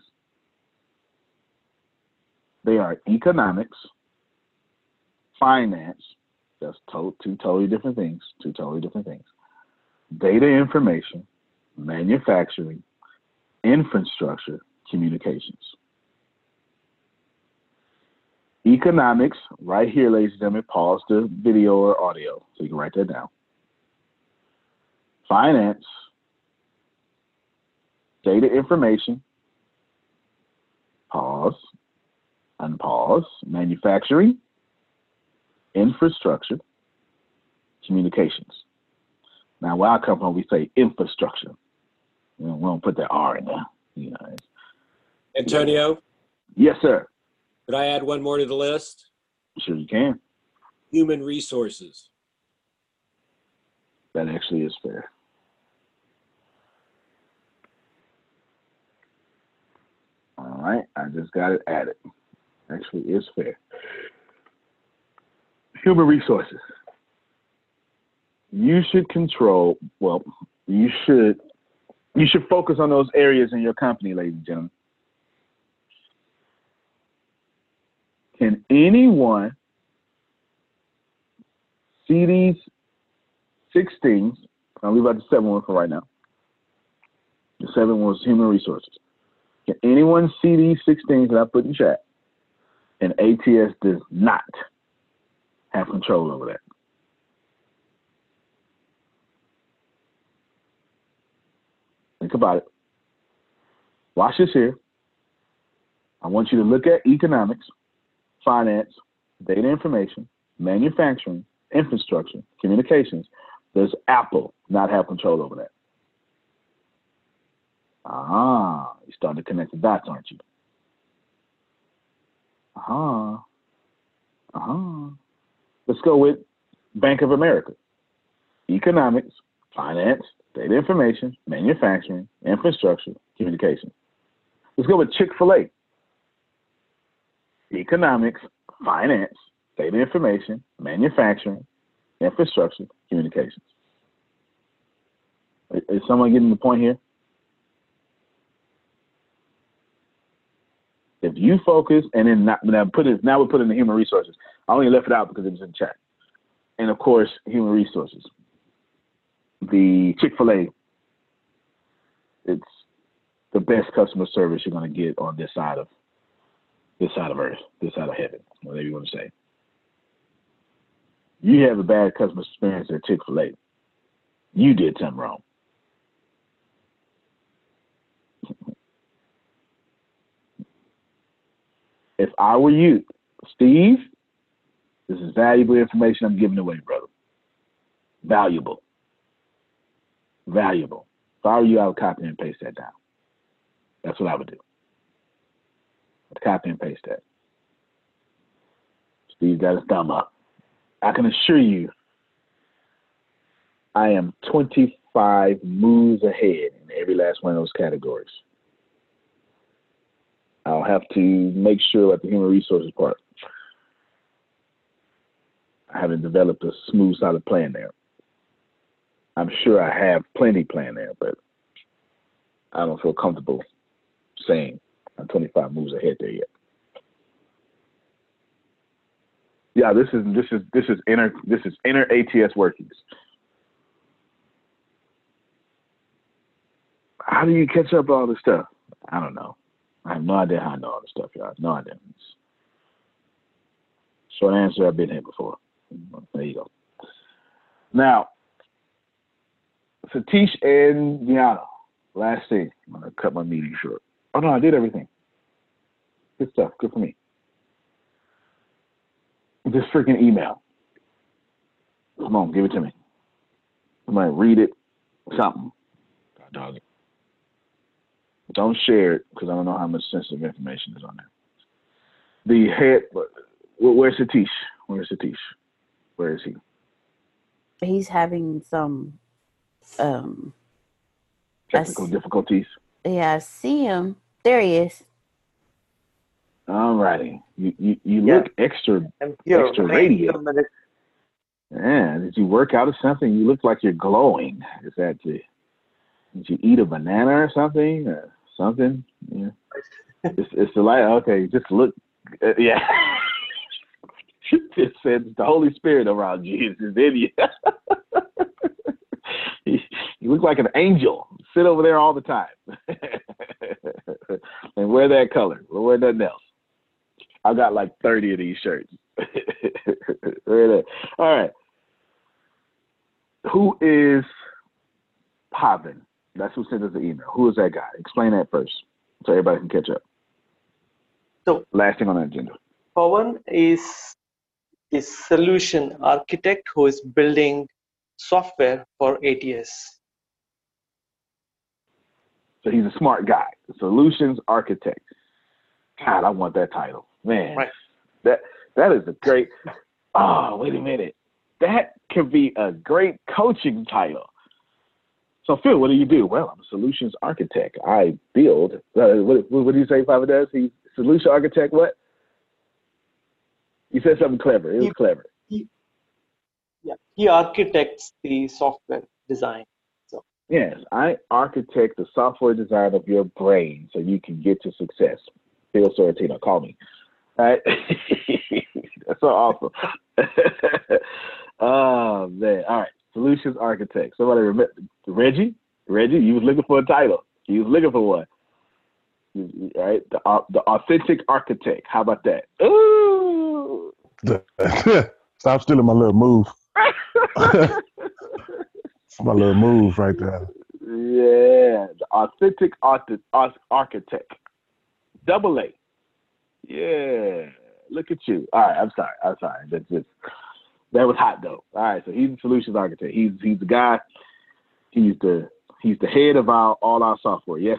They are economics, finance, that's to- two totally different things, two totally different things. Data information, manufacturing, infrastructure, communications. Economics, right here, ladies and gentlemen, pause the video or audio so you can write that down. Finance, data information, pause, unpause. Manufacturing, infrastructure, communications. Now, where I come from, we say infrastructure. You know, we don't put that R in there. You know, it's, Antonio? Yes, sir. Could I add one more to the list? Sure you can. Human resources. That actually is fair. All right, I just got it added. Actually is fair. Human resources. You should control, well, you should you should focus on those areas in your company, ladies and gentlemen. Can anyone see these six things? I'll leave out the seven one for right now. The seven was human resources. Can anyone see these six things that I put in chat? And A T S does not have control over that. Think about it. Watch this here. I want you to look at economics, finance, data information, manufacturing, infrastructure, communications. Does Apple not have control over that? Ah, you're starting to connect the dots, aren't you? Uh-huh. Uh-huh. Let's go with Bank of America. Economics, finance, data information, manufacturing, infrastructure, communications. Let's go with Chick-fil-A. Economics, finance, data information, manufacturing, infrastructure, communications. Is someone getting the point here? If you focus, and then not, now put it, now we put in the human resources. I only left it out because it was in chat. And of course, human resources. The Chick-fil-A, it's the best customer service you're going to get on this side of this side of earth, this side of heaven, whatever you want to say. You have a bad customer experience at Chick-fil-A. You did something wrong. If I were you, Steve, this is valuable information I'm giving away, brother. Valuable. Valuable. If I were you, I would copy and paste that down. That's what I would do. I'd copy and paste that. Steve got his thumb up. I can assure you, I am twenty-five moves ahead in every last one of those categories. I'll have to make sure at the human resources part, I haven't developed a smooth, solid plan there. I'm sure I have plenty planned there, but I don't feel comfortable saying I'm twenty-five moves ahead there yet. Yeah, this is this is this is inner this is inner A T S workings. How do you catch up all this stuff? I don't know. I have no idea how I know all this stuff, y'all. No idea. Short answer, I've been here before. There you go. Now, Satish and Deanna, last thing. I'm going to cut my meeting short. Oh, no, I did everything. Good stuff. Good for me. This freaking email. Come on, give it to me. Somebody read it. Something. Dog it. Don't share it because I don't know how much sensitive information is on there. The head, where's Satish? Where's Satish? Where is he? He's having some um technical difficulties. Yeah, I see him. There he is. All righty. You you, you yeah. look extra Yo, extra radiant. Yeah, did you work out or something? You look like you're glowing. Is that the, did you eat a banana or something? Or something? Yeah. it's, it's the light. Okay, just look. Uh, yeah. It said the Holy Spirit around you is in you. you. You look like an angel. Sit over there all the time. And wear that color. Or wear nothing else. I got like thirty of these shirts. All right. Who is Pavan? That's who sent us the email. Who is that guy? Explain that first so everybody can catch up. So, last thing on the agenda. Pavan is the solution architect who is building software for A T S. So he's a smart guy, the solutions architect. God, I want that title, man. Right. That that is a great. Oh, wait a minute. That could be a great coaching title. So Phil, what do you do? Well, I'm a solutions architect. I build. Uh, what, what do you say, Papa does? He's solution architect. What? You said something clever. It was he, clever. He, yeah, he architects the software design. So yes, I architect the software design of your brain so you can get to success. Phil Sorrentino, call me. All right. That's so awesome. Oh man. All right. Solutions architect. Somebody remember Reggie? Reggie, you was looking for a title. You was looking for one. All right. The uh, the authentic architect. How about that? Ooh. Stop stealing my little move. It's my little move right there. Yeah. The authentic arch- architect. Double A. Yeah. Look at you. All right. I'm sorry. I'm sorry. That's just. That was hot though. All right, so he's the solutions architect. He's he's the guy. He's the he's the head of our all our software. Yes.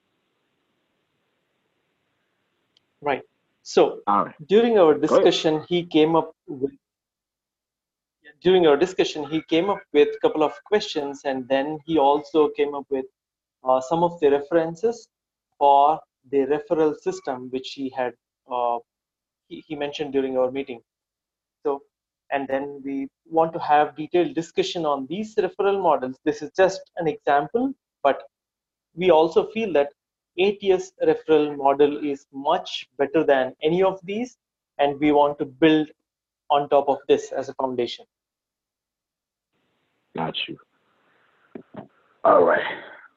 right. So All right. during our discussion, he came up with during our discussion he came up with a couple of questions, and then he also came up with uh, some of the references for the referral system, which he had uh, he, he mentioned during our meeting. So. And then we want to have detailed discussion on these referral models. This is just an example, but we also feel that A T S referral model is much better than any of these, and we want to build on top of this as a foundation. Got you. All right.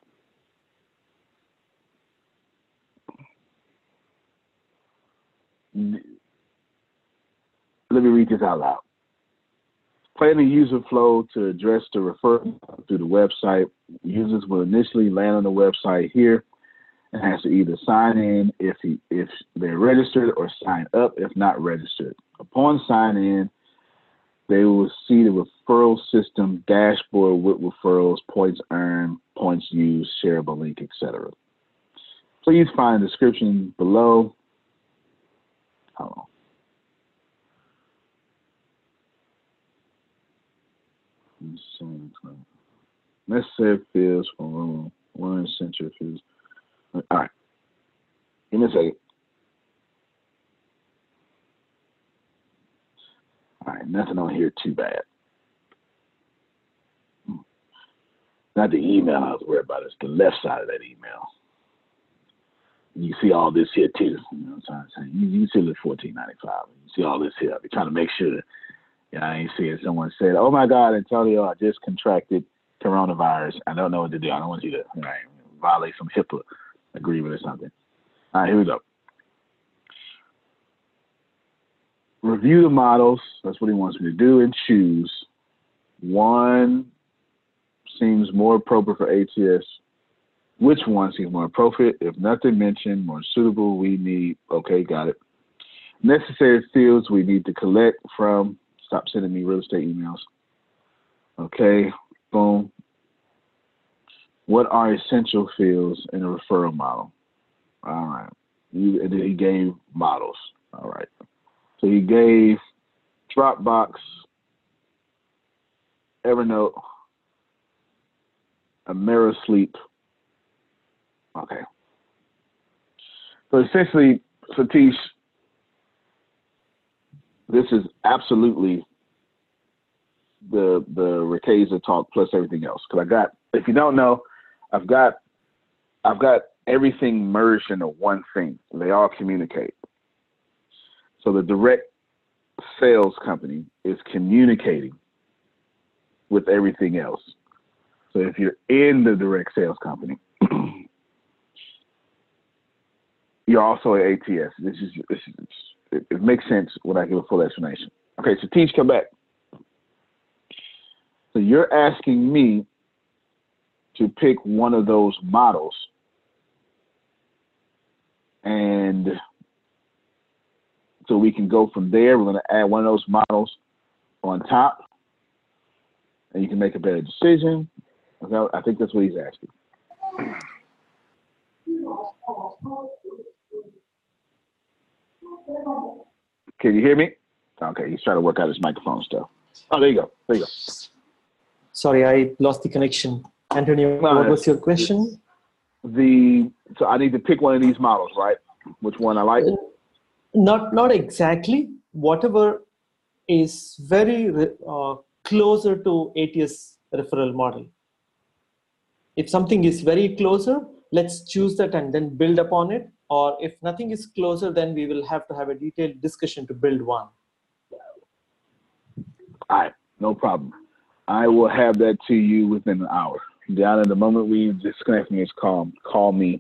Let me read this out loud. Plan a user flow to address the referral through the website. Users will initially land on the website here and has to either sign in if he if they're registered or sign up if not registered. Upon sign in, they will see the referral system dashboard with referrals, points earned, points used, shareable link, et cetera. Please find the description below. Hold on. Necessary fields from one century fields. All right. Give me a second. All right, nothing on here too bad. Not the email I was worried about, it's the left side of that email. You see all this here too. You know what I'm trying to say? You, you see the fourteen ninety-five. You see all this here. I've been trying to make sure that yeah, I ain't seeing someone said, oh my God, Antonio, I just contracted coronavirus. I don't know what to do. I don't want you to right, violate some HIPAA agreement or something. All right, here we go. Review the models. That's what he wants me to do and choose. One seems more appropriate for A T S. Which one seems more appropriate? If nothing mentioned, more suitable, we need, okay, got it. Necessary fields we need to collect from. Stop sending me real estate emails. Okay, boom. What are essential fields in a referral model? All right. You, and then he gave models. All right. So he gave Dropbox, Evernote, Amerisleep. Okay. So essentially, Satish, this is absolutely the the Ricasa talk plus everything else. Because I got, if you don't know, I've got I've got everything merged into one thing. They all communicate. So the direct sales company is communicating with everything else. So if you're in the direct sales company, you're also at A T S. This is, this is it, it makes sense when I give a full explanation. Okay, so Teach, come back. So you're asking me to pick one of those models and So we can go from there. We're going to add one of those models on top, and you can make a better decision. Okay, I think that's what he's asking. Can you hear me? Okay, he's trying to work out his microphone stuff. Oh, there you go. There you go. Sorry, I lost the connection. Antonio, No, what was your question? The so I need to pick one of these models, right? Which one I like? Not not exactly. Whatever is very uh, closer to A T S referral model. If something is very closer, let's choose that and then build upon it. Or if nothing is closer, then we will have to have a detailed discussion to build one. All right, no problem. I will have that to you within an hour. Down at the moment we disconnect me, it's call, call me,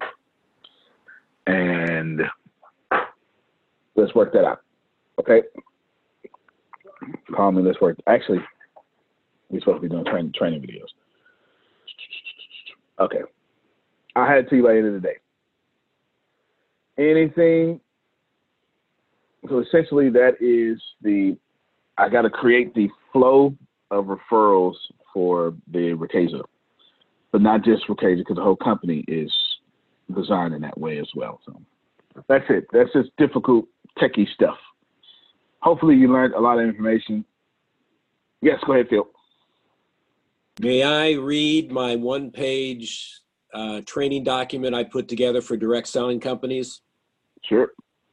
and let's work that out. Okay? Call me, let's work. Actually, we're supposed to be doing training, training videos. Okay. I'll have it to you by the end of the day. Anything, so essentially that is the, I got to create the flow of referrals for the Ricasa, but not just Ricasa, because the whole company is designed in that way as well. So that's it. That's just difficult techie stuff. Hopefully you learned a lot of information. Yes, go ahead, Phil. May I read my one-page uh, training document I put together for direct selling companies? Sure.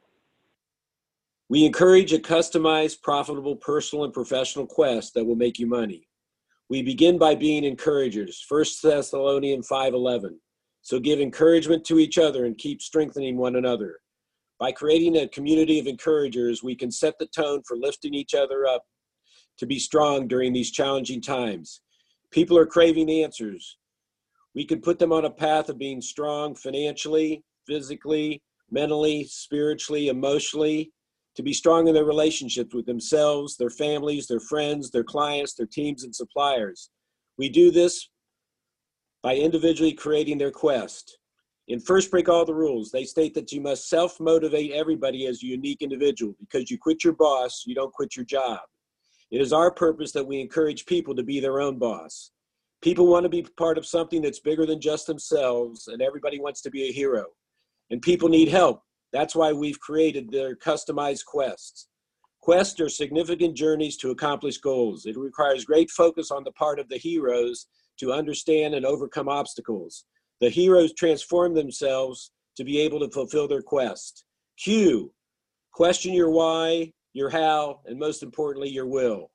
We encourage a customized, profitable, personal, and professional quest that will make you money. We begin by being encouragers, First Thessalonians five eleven. So give encouragement to each other and keep strengthening one another. By creating a community of encouragers, we can set the tone for lifting each other up to be strong during these challenging times. People are craving answers. We can put them on a path of being strong financially, physically, mentally, spiritually, emotionally, to be strong in their relationships with themselves, their families, their friends, their clients, their teams, and suppliers. We do this by individually creating their quest. In First Break All the Rules, they state that you must self-motivate everybody as a unique individual. Because you quit your boss, you don't quit your job. It is our purpose that we encourage people to be their own boss. People want to be part of something that's bigger than just themselves, and everybody wants to be a hero. And people need help. That's why we've created their customized quests. Quests are significant journeys to accomplish goals. It requires great focus on the part of the heroes to understand and overcome obstacles. The heroes transform themselves to be able to fulfill their quest. Q, question your why, your how, and most importantly, your will.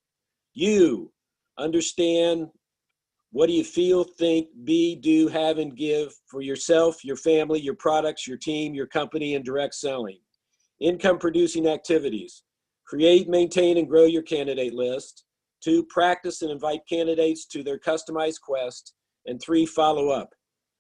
U, understand what do you feel, think, be, do, have, and give for yourself, your family, your products, your team, your company, and direct selling. Income producing activities. Create, maintain, and grow your candidate list. Two, practice and invite candidates to their customized quest. And three, follow up.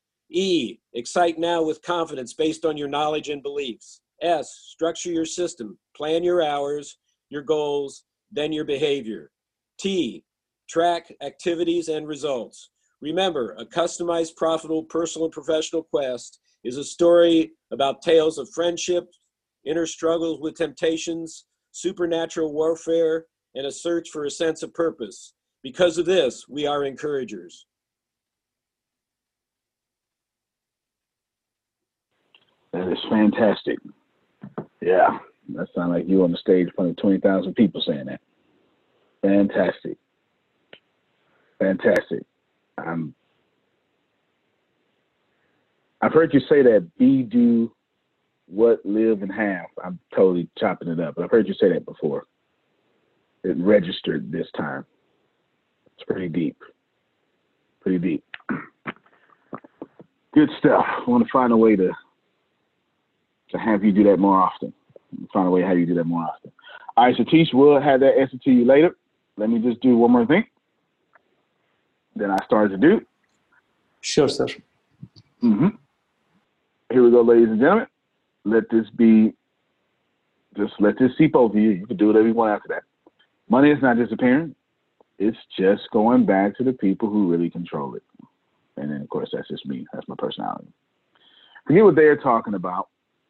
E, excite now with confidence based on your knowledge and beliefs. S, structure your system, plan your hours, your goals, then your behavior. T, track activities and results. Remember, a customized, profitable, personal, and professional quest is a story about tales of friendship, inner struggles with temptations, supernatural warfare, and a search for a sense of purpose. Because of this, we are encouragers. That is fantastic. Yeah, that sounds like you on the stage in front of twenty thousand people saying that. Fantastic. Fantastic. Um, I've heard you say that be, do, what, live, and have. I'm totally chopping it up, but I've heard you say that before. It registered this time. It's pretty deep. Pretty deep. Good stuff. I want to find a way to to have you do that more often. Find a way how you do that more often. All right, Satish, we'll have that answer to you later. Let me just do one more thing. Then I started to do. Sure, sir. Mm-hmm. Here we go, ladies and gentlemen. Let this be, just let this seep over you. You can do whatever you want after that. Money is not disappearing. It's just going back to the people who really control it. And then, of course, that's just me. That's my personality. Forget what they're talking about.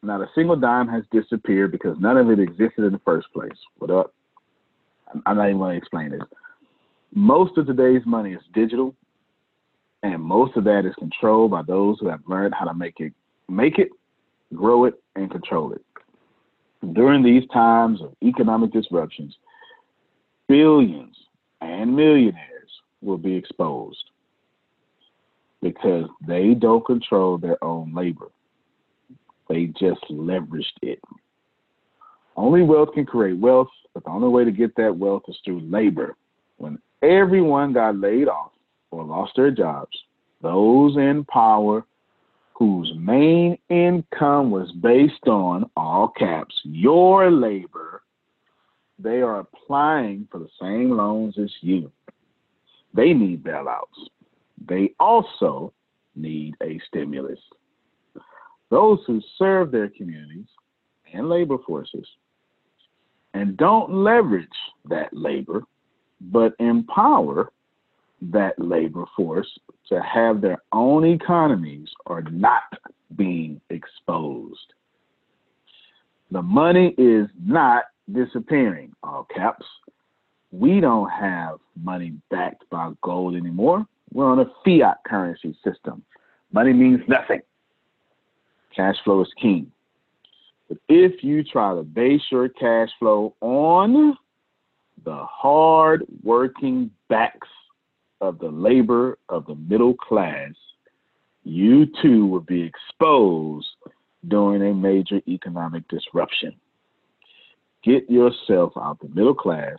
Not a single dime has disappeared because none of it existed in the first place. What up? I'm not even going to explain this. Most of today's money is digital, and most of that is controlled by those who have learned how to make it, make it, grow it, and control it. During these times of economic disruptions, billions and millionaires will be exposed because they don't control their own labor. They just leveraged it. Only wealth can create wealth, but the only way to get that wealth is through labor. When everyone got laid off or lost their jobs, those in power whose main income was based on, all caps, your labor, they are applying for the same loans as you. They need bailouts. They also need a stimulus. Those who serve their communities and labor forces and don't leverage that labor, but empower that labor force to have their own economies are not being exposed. The money is not disappearing, all caps. We don't have money backed by gold anymore. We're on a fiat currency system. Money means nothing. Cash flow is king. But if you try to base your cash flow on the hard working backs of the labor of the middle class, you too will be exposed during a major economic disruption. Get yourself out the middle class.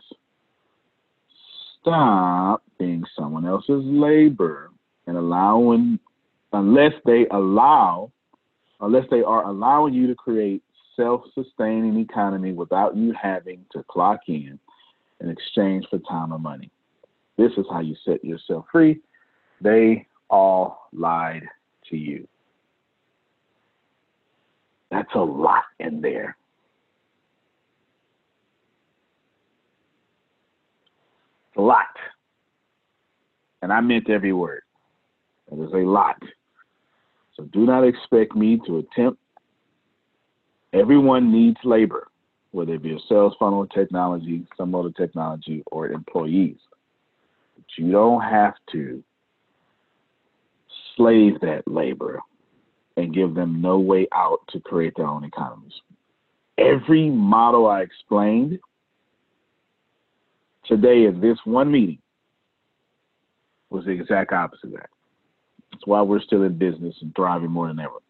Stop being someone else's labor and allowing, unless they allow, unless they are allowing you to create self-sustaining economy without you having to clock in in exchange for time or money. This is how you set yourself free. They all lied to you. That's a lot in there. It's a lot. And I meant every word. That is a lot. So do not expect me to attempt. Everyone needs labor, whether it be a sales funnel technology, some other technology, or employees. But you don't have to slave that labor and give them no way out to create their own economies. Every model I explained today in this one meeting was the exact opposite of that. That's why we're still in business and thriving more than ever.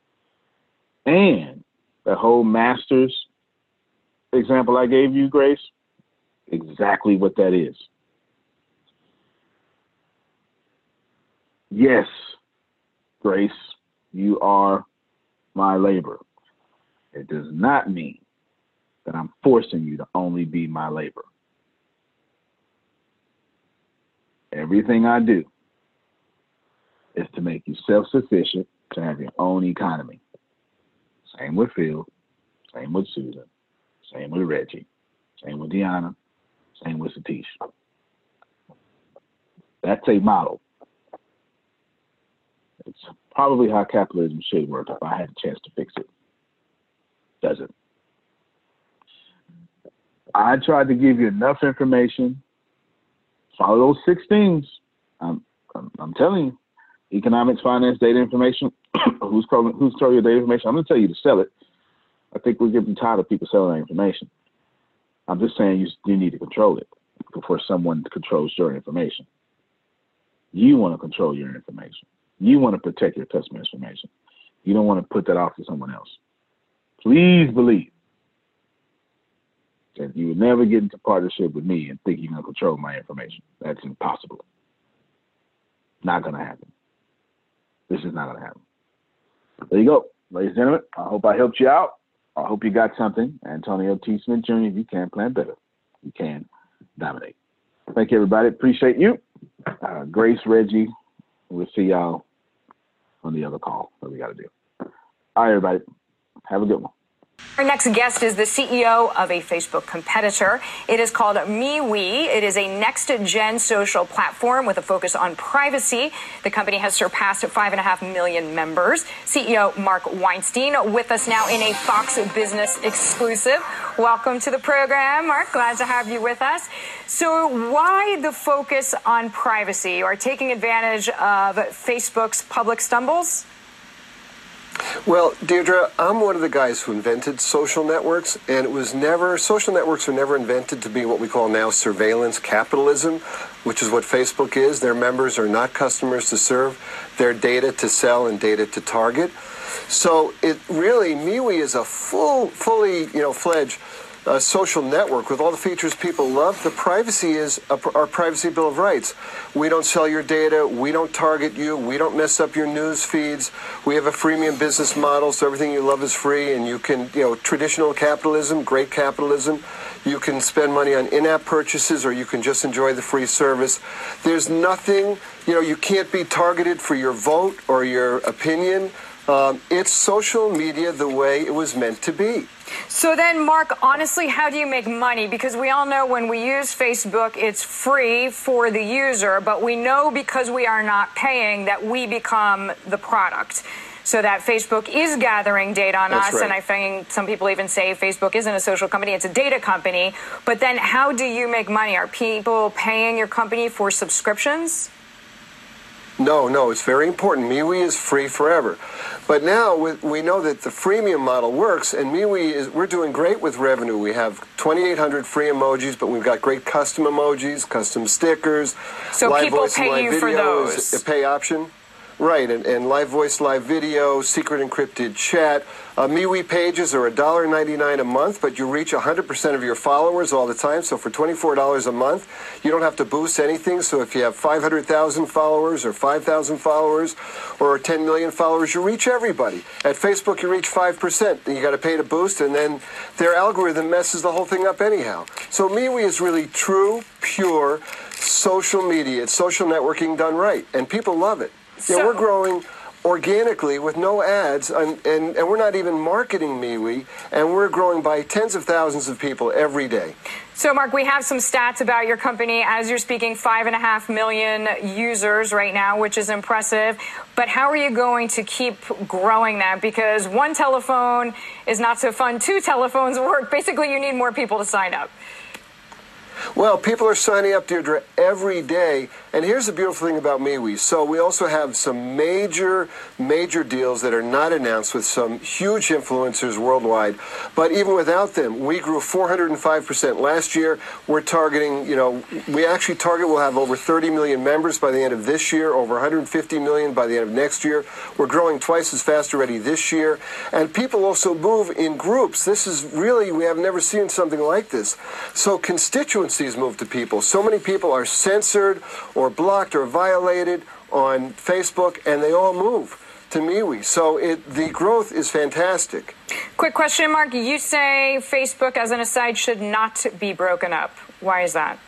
And the whole master's example I gave you, Grace, exactly what that is. Yes, Grace, you are my labor. It does not mean that I'm forcing you to only be my labor. Everything I do is to make you self-sufficient, to have your own economy. Same with Phil, same with Susan, same with Reggie, same with Deanna, same with Satish. That's a model. It's probably how capitalism should work if I had a chance to fix it. Doesn't. I tried to give you enough information. Follow those six things. I'm, I'm, I'm telling you. Economics, finance, data information. who's calling? Who's telling you data information? I'm going to tell you to sell it. I think we're getting tired of people selling that information. I'm just saying you, you need to control it before someone controls your information. You want to control your information. You want to protect your customer information. You don't want to put that off to someone else. Please believe that you would never get into partnership with me and think you're going to control my information. That's impossible. Not going to happen. This is not going to happen. There you go. Ladies and gentlemen, I hope I helped you out. I hope you got something. Antonio T. Smith Junior, if you can plan better, you can dominate. Thank you, everybody. Appreciate you. Uh, Grace, Reggie, we'll see y'all on the other call that we got to do. All right, everybody. Have a good one. Our next guest is the C E O of a Facebook competitor. It is called MeWe. It is a next-gen social platform with a focus on privacy. The company has surpassed five and a half million members. C E O Mark Weinstein with us now in a Fox Business exclusive. Welcome to the program, Mark. Glad to have you with us. So why the focus on privacy? You are taking advantage of Facebook's public stumbles? Well, Deirdre, I'm one of the guys who invented social networks, and it was never, social networks were never invented to be what we call now surveillance capitalism, which is what Facebook is. Their members are not customers to serve. They're data to sell and data to target. So it really, MeWe is a full, fully, you know, fledged uh, social network with all the features people love. The privacy is a, our privacy bill of rights. We don't sell your data. We don't target you. We don't mess up your news feeds. We have a freemium business model, so everything you love is free, and you can, you know, traditional capitalism, great capitalism. You can spend money on in-app purchases, or you can just enjoy the free service. There's nothing, you know, you can't be targeted for your vote or your opinion. Um, it's social media the way it was meant to be. So then, Mark, honestly, how do you make money? Because we all know when we use Facebook, it's free for the user, but we know because we are not paying that we become the product. So that Facebook is gathering data on That's us, right. and I think some people even say Facebook isn't a social company, it's a data company. But then how do you make money? Are people paying your company for subscriptions? No, no, it's very important. MeWe is free forever. But now we, we know that the freemium model works, and MeWe is, we're doing great with revenue. We have twenty-eight hundred free emojis, but we've got great custom emojis, custom stickers, so live people voice pay and live you video for those. is a pay option. Right, and, and live voice, live video, secret encrypted chat. Uh, MeWe pages are one dollar ninety-nine a month, but you reach one hundred percent of your followers all the time. So for twenty-four dollars a month, you don't have to boost anything. So if you have five hundred thousand followers or five thousand followers or ten million followers, you reach everybody. At Facebook, you reach five percent. Then you got to pay to boost, and then their algorithm messes the whole thing up anyhow. So MeWe is really true, pure social media. It's social networking done right, and people love it. So, yeah, we're growing organically with no ads, and, and, and we're not even marketing MeWe, and we're growing by tens of thousands of people every day. So, Mark, we have some stats about your company. As you're speaking, five and a half million users right now, which is impressive. But how are you going to keep growing that? Because one telephone is not so fun. Two telephones work. Basically, you need more people to sign up. Well, people are signing up, Deirdre, every day. And here's the beautiful thing about MeWe. So we also have some major, major deals that are not announced with some huge influencers worldwide. But even without them, we grew four hundred five percent last year. We're targeting, you know, we actually target we'll have over thirty million members by the end of this year, over one hundred fifty million by the end of next year. We're growing twice as fast already this year. And people also move in groups. This is really, we have never seen something like this. So constituents move to people. So many people are censored or blocked or violated on Facebook, and they all move to MeWe. So it, the growth is fantastic. Quick question, Mark. You say Facebook, as an aside, should not be broken up. Why is that?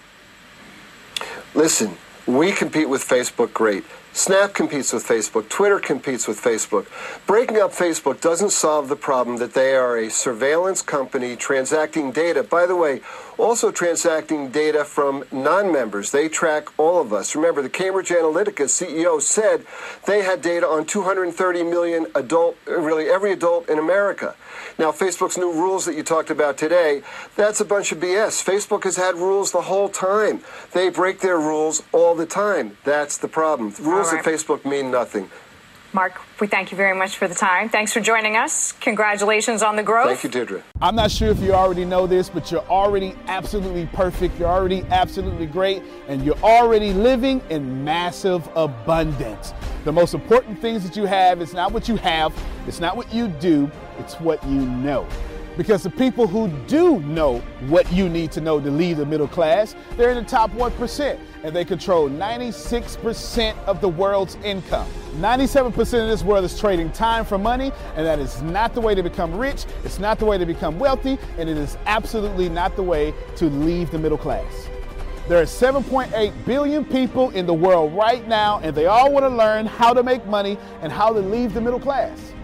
Listen, we compete with Facebook great. Snap competes with Facebook. Twitter competes with Facebook. Breaking up Facebook doesn't solve the problem that they are a surveillance company transacting data. By the way, also transacting data from non-members. They track all of us. Remember, the Cambridge Analytica C E O said they had data on two hundred thirty million adult, really every adult in America. Now, Facebook's new rules that you talked about today, that's a bunch of B S. Facebook has had rules the whole time. They break their rules all the time. That's the problem. Rules at Facebook mean nothing. Mark, we thank you very much for the time. Thanks for joining us. Congratulations on the growth. Thank you, Deirdre. I'm not sure if you already know this, but you're already absolutely perfect. You're already absolutely great, and you're already living in massive abundance. The most important things that you have is not what you have, it's not what you do, it's what you know. Because the people who do know what you need to know to lead the middle class, they're in the top one percent, and they control ninety-six percent of the world's income. ninety-seven percent of this world is trading time for money, and that is not the way to become rich, it's not the way to become wealthy, and it is absolutely not the way to leave the middle class. There are seven point eight billion people in the world right now, and they all want to learn how to make money and how to leave the middle class.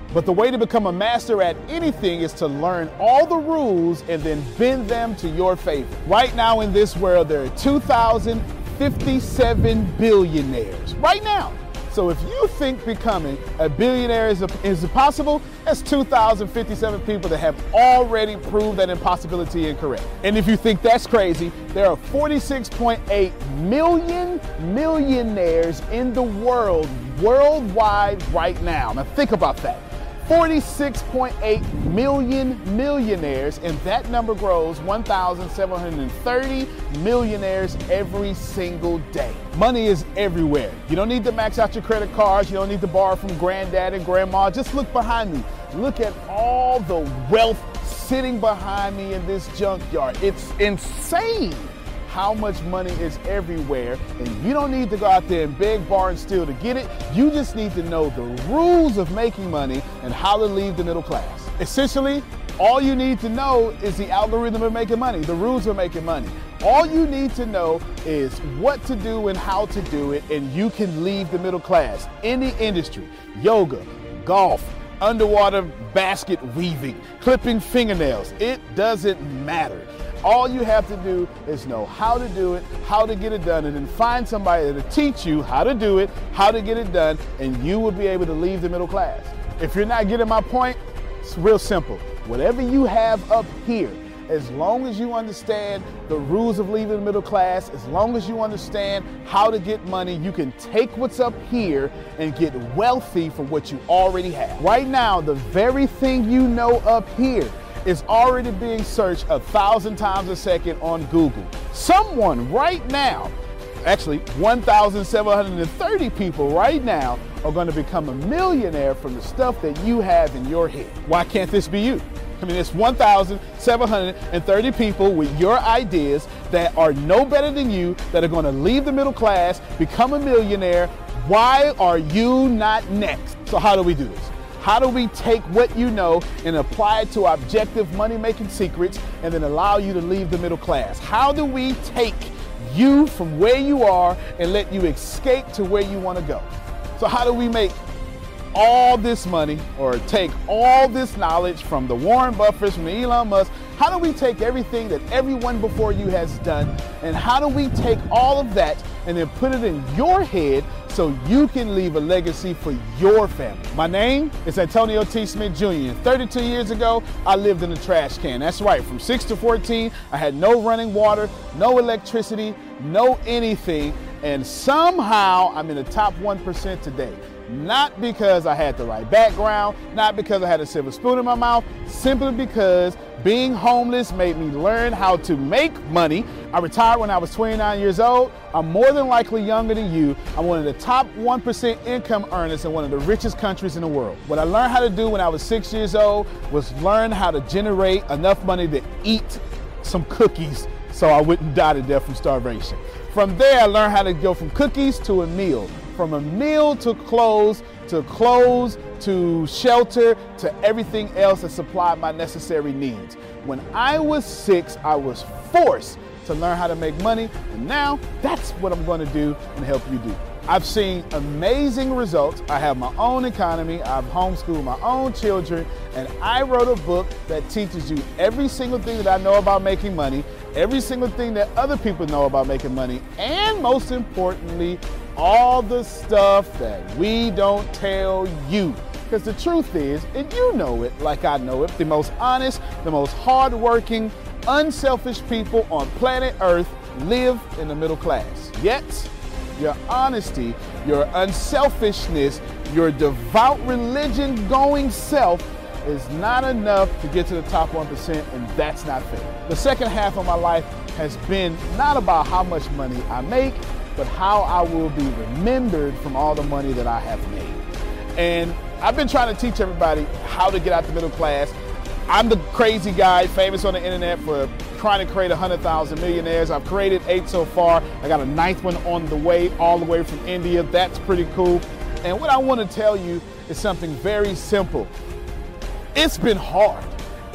But the way to become a master at anything is to learn all the rules and then bend them to your favor. Right now in this world, there are two thousand fifty-seven billionaires. Right now. So if you think becoming a billionaire is, a, is possible, that's two thousand fifty-seven people that have already proved that impossibility incorrect. And if you think that's crazy, there are forty-six point eight million millionaires in the world, worldwide right now. Now think about that. forty-six point eight million millionaires, and that number grows one thousand seven hundred thirty millionaires every single day. Money is everywhere. You don't need to max out your credit cards. You don't need to borrow from granddad and grandma. Just look behind me. Look at all the wealth sitting behind me in this junkyard. It's insane how much money is everywhere, and you don't need to go out there and beg, borrow, and steal to get it. You just need to know the rules of making money and how to leave the middle class. Essentially, all you need to know is the algorithm of making money, the rules of making money. All you need to know is what to do and how to do it, and you can leave the middle class. Any industry, yoga, golf, underwater basket weaving, clipping fingernails, it doesn't matter. All you have to do is know how to do it, how to get it done, and then find somebody to teach you how to do it, how to get it done, and you will be able to leave the middle class. If you're not getting my point, it's real simple. Whatever you have up here, as long as you understand the rules of leaving the middle class, as long as you understand how to get money, you can take what's up here and get wealthy from what you already have. Right now, the very thing you know up here is already being searched a thousand times a second on Google. Someone right now, actually one thousand seven hundred thirty people right now are going to become a millionaire from the stuff that you have in your head. Why can't this be you? I mean, it's one thousand seven hundred thirty people with your ideas that are no better than you, that are going to leave the middle class, become a millionaire. Why are you not next? So how do we do this? How do we take what you know and apply it to objective money-making secrets and then allow you to leave the middle class? How do we take you from where you are and let you escape to where you want to go? So how do we make all this money, or take all this knowledge from the Warren Buffetts, from the Elon Musk? How do we take everything that everyone before you has done, and how do we take all of that and then put it in your head so you can leave a legacy for your family? My name is Antonio T. Smith Junior thirty-two years ago, I lived in a trash can. That's right, from six to fourteen, I had no running water, no electricity, no anything, and somehow I'm in the top one percent today. Not because I had the right background, not because I had a silver spoon in my mouth, simply because being homeless made me learn how to make money. I retired when I was twenty-nine years old. I'm more than likely younger than you. I'm one of the top one percent income earners in one of the richest countries in the world. What I learned how to do when I was six years old was learn how to generate enough money to eat some cookies so I wouldn't die to death from starvation. From there, I learned how to go from cookies to a meal. From a meal to clothes, to clothes, to shelter, to everything else that supplied my necessary needs. When I was six, I was forced to learn how to make money, and now that's what I'm going to do and help you do. I've seen amazing results. I have my own economy, I've homeschooled my own children, and I wrote a book that teaches you every single thing that I know about making money, every single thing that other people know about making money, and most importantly, all the stuff that we don't tell you. Because the truth is, and you know it like I know it, the most honest, the most hardworking, unselfish people on planet Earth live in the middle class. Yet, your honesty, your unselfishness, your devout religion-going self is not enough to get to the top one percent, and that's not fair. The second half of my life has been not about how much money I make, but how I will be remembered from all the money that I have made. And I've been trying to teach everybody how to get out the middle class. I'm the crazy guy, famous on the internet for trying to create one hundred thousand millionaires. I've created eight so far. I got a ninth one on the way, all the way from India. That's pretty cool. And what I want to tell you is something very simple. It's been hard.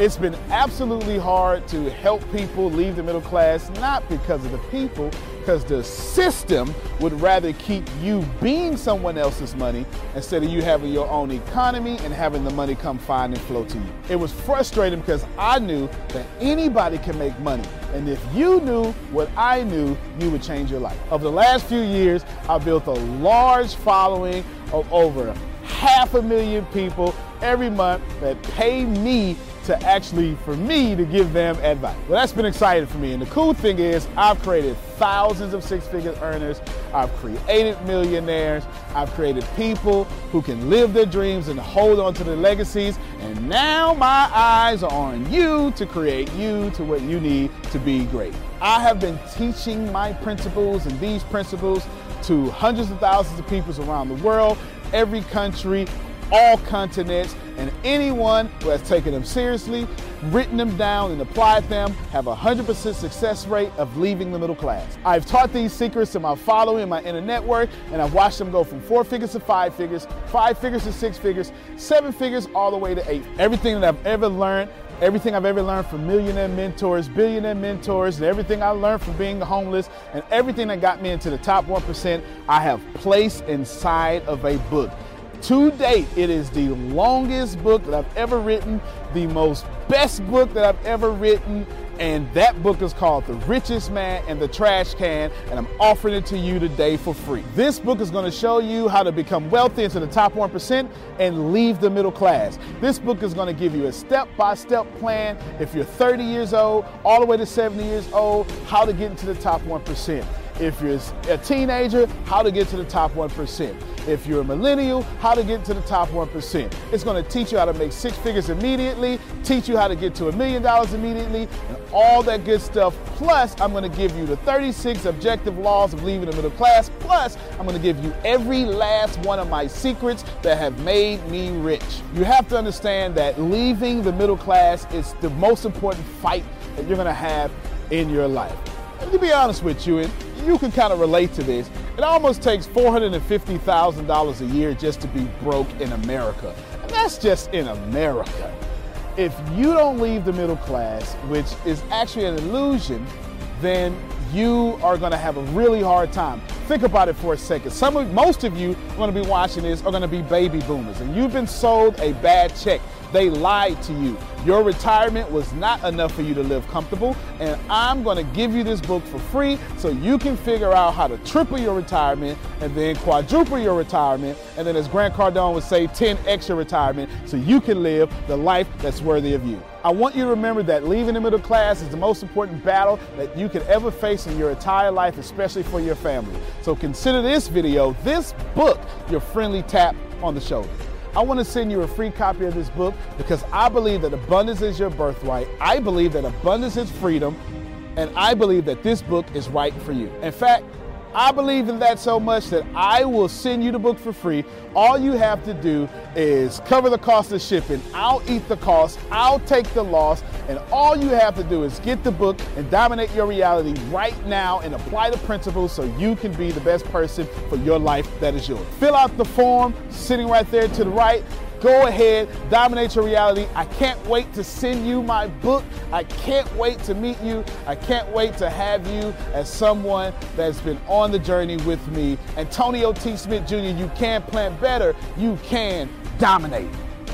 It's been absolutely hard to help people leave the middle class, not because of the people, because the system would rather keep you being someone else's money instead of you having your own economy and having the money come find and flow to you. It was frustrating because I knew that anybody can make money. And if you knew what I knew, you would change your life. Over the last few years, I've built a large following of over half a million people every month that pay me to actually, for me, to give them advice. Well, that's been exciting for me. And the cool thing is I've created thousands of six-figure earners. I've created millionaires. I've created people who can live their dreams and hold on to their legacies. And now my eyes are on you to create you to what you need to be great. I have been teaching my principles and these principles to hundreds of thousands of people around the world, every country, all continents, and anyone who has taken them seriously, written them down, and applied them have a one hundred percent success rate of leaving the middle class. I've taught these secrets to my following, my inner network, and I've watched them go from four figures to five figures, five figures to six figures, seven figures, all the way to eight. Everything that I've ever learned, everything I've ever learned from millionaire mentors, billionaire mentors, and everything I learned from being homeless, and everything that got me into the top one percent, I have placed inside of a book. To date, it is the longest book that I've ever written, the most best book that I've ever written, and that book is called The Richest Man in the Trash Can, and I'm offering it to you today for free. This book is going to show you how to become wealthy into the top one percent and leave the middle class. This book is going to give you a step-by-step plan if you're thirty years old, all the way to seventy years old, how to get into the top one percent. If you're a teenager, how to get to the top one percent. If you're a millennial, how to get to the top one percent. It's going to teach you how to make six figures immediately, teach you how to get to a million dollars immediately, and all that good stuff. Plus, I'm going to give you the thirty-six objective laws of leaving the middle class. Plus, I'm going to give you every last one of my secrets that have made me rich. You have to understand that leaving the middle class is the most important fight that you're going to have in your life. And to be honest with you, and you can kind of relate to this, it almost takes four hundred fifty thousand dollars a year just to be broke in America. And that's just in America. If you don't leave the middle class, which is actually an illusion, then you are going to have a really hard time. Think about it for a second. Some of, most of you going to be watching this are going to be baby boomers, and you've been sold a bad check. They lied to you. Your retirement was not enough for you to live comfortable, and I'm going to give you this book for free so you can figure out how to triple your retirement and then quadruple your retirement, and then as Grant Cardone would say, ten X your retirement so you can live the life that's worthy of you. I want you to remember that leaving the middle class is the most important battle that you could ever face in your entire life, especially for your family. So consider this video, this book, your friendly tap on the shoulder. I want to send you a free copy of this book because I believe that abundance is your birthright. I believe that abundance is freedom, and I believe that this book is right for you. In fact, I believe in that so much that I will send you the book for free. All you have to do is cover the cost of shipping. I'll eat the cost. I'll take the loss. And all you have to do is get the book and dominate your reality right now and apply the principles so you can be the best person for your life that is yours. Fill out the form sitting right there to the right. Go ahead, dominate your reality. I can't wait to send you my book. I can't wait to meet you. I can't wait to have you as someone that's been on the journey with me. Antonio T. Smith Junior, you can plan better. You can dominate.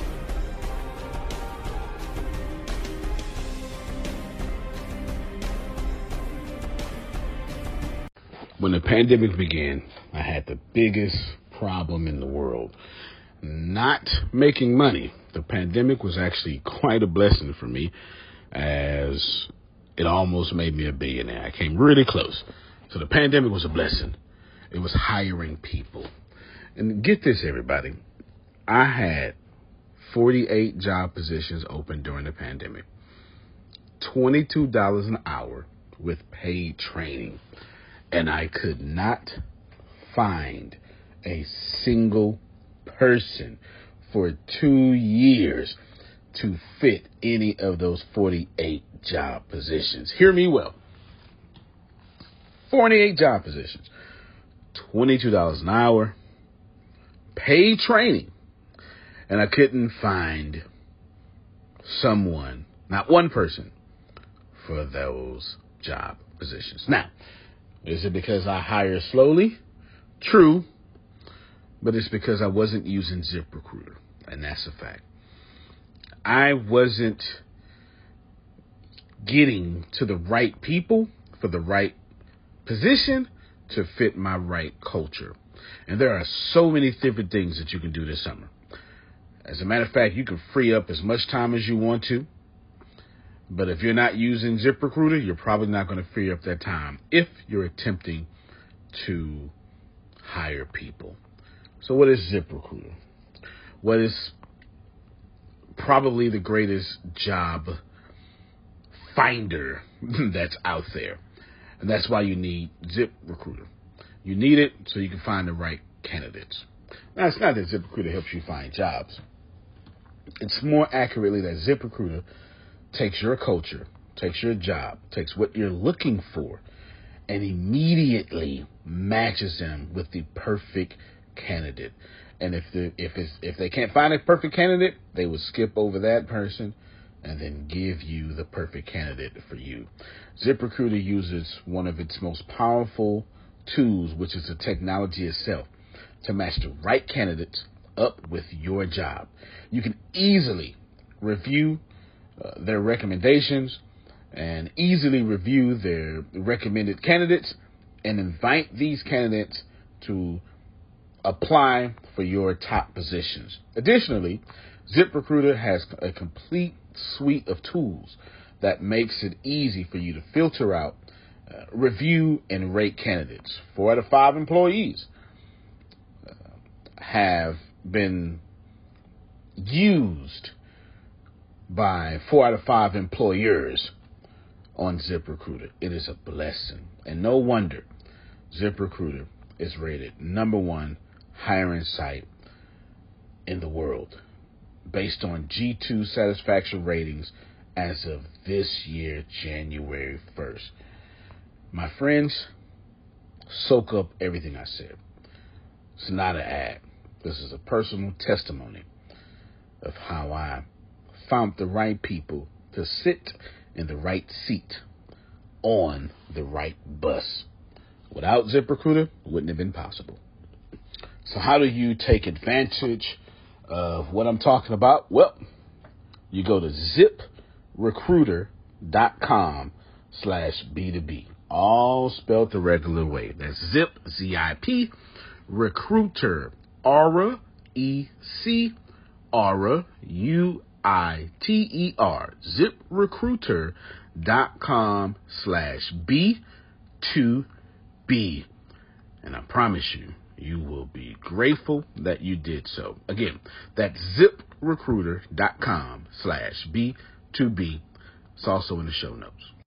When the pandemic began, I had the biggest problem in the world. Not making money. The pandemic was actually quite a blessing for me, as it almost made me a billionaire. I came really close. So the pandemic was a blessing. It was hiring people. And get this, everybody. I had forty-eight job positions open during the pandemic. twenty-two dollars an hour with paid training. And I could not find a single person for two years to fit any of those forty-eight job positions. Hear me well. forty-eight job positions, twenty-two dollars an hour, paid training, and I couldn't find someone Not one person for those job positions. Now, is it because I hire slowly? True. But it's because I wasn't using ZipRecruiter. And that's a fact. I wasn't getting to the right people for the right position to fit my right culture. And there are so many different things that you can do this summer. As a matter of fact, you can free up as much time as you want to. But if you're not using ZipRecruiter, you're probably not going to free up that time if you're attempting to hire people. So what is ZipRecruiter? What is probably the greatest job finder that's out there. And that's why you need ZipRecruiter. You need it so you can find the right candidates. Now, it's not that ZipRecruiter helps you find jobs. It's more accurately that ZipRecruiter takes your culture, takes your job, takes what you're looking for, and immediately matches them with the perfect candidate. And if the, if it's, if they can't find a perfect candidate, they will skip over that person and then give you the perfect candidate for you. ZipRecruiter uses one of its most powerful tools, which is the technology itself, to match the right candidates up with your job. You can easily review uh, their recommendations and easily review their recommended candidates and invite these candidates to apply for your top positions. Additionally, ZipRecruiter has a complete suite of tools that makes it easy for you to filter out, uh, review, and rate candidates. Four out of five employees uh, have been used by four out of five employers on ZipRecruiter. It is a blessing. And no wonder ZipRecruiter is rated number one hiring site in the world based on G two satisfaction ratings as of this year, January first. My friends, soak up everything I said. It's not an ad. This is a personal testimony of how I found the right people to sit in the right seat on the right bus. Without ZipRecruiter, it wouldn't have been possible. So how do you take advantage of what I'm talking about? Well, you go to ZipRecruiter.com slash B2B. All spelled the regular way. That's Zip, Z I P, Recruiter, R E C R U I T E R. ZipRecruiter.com slash B two B. And I promise you, you will be grateful that you did so. Again, that's ZipRecruiter.com slash B two B. It's also in the show notes.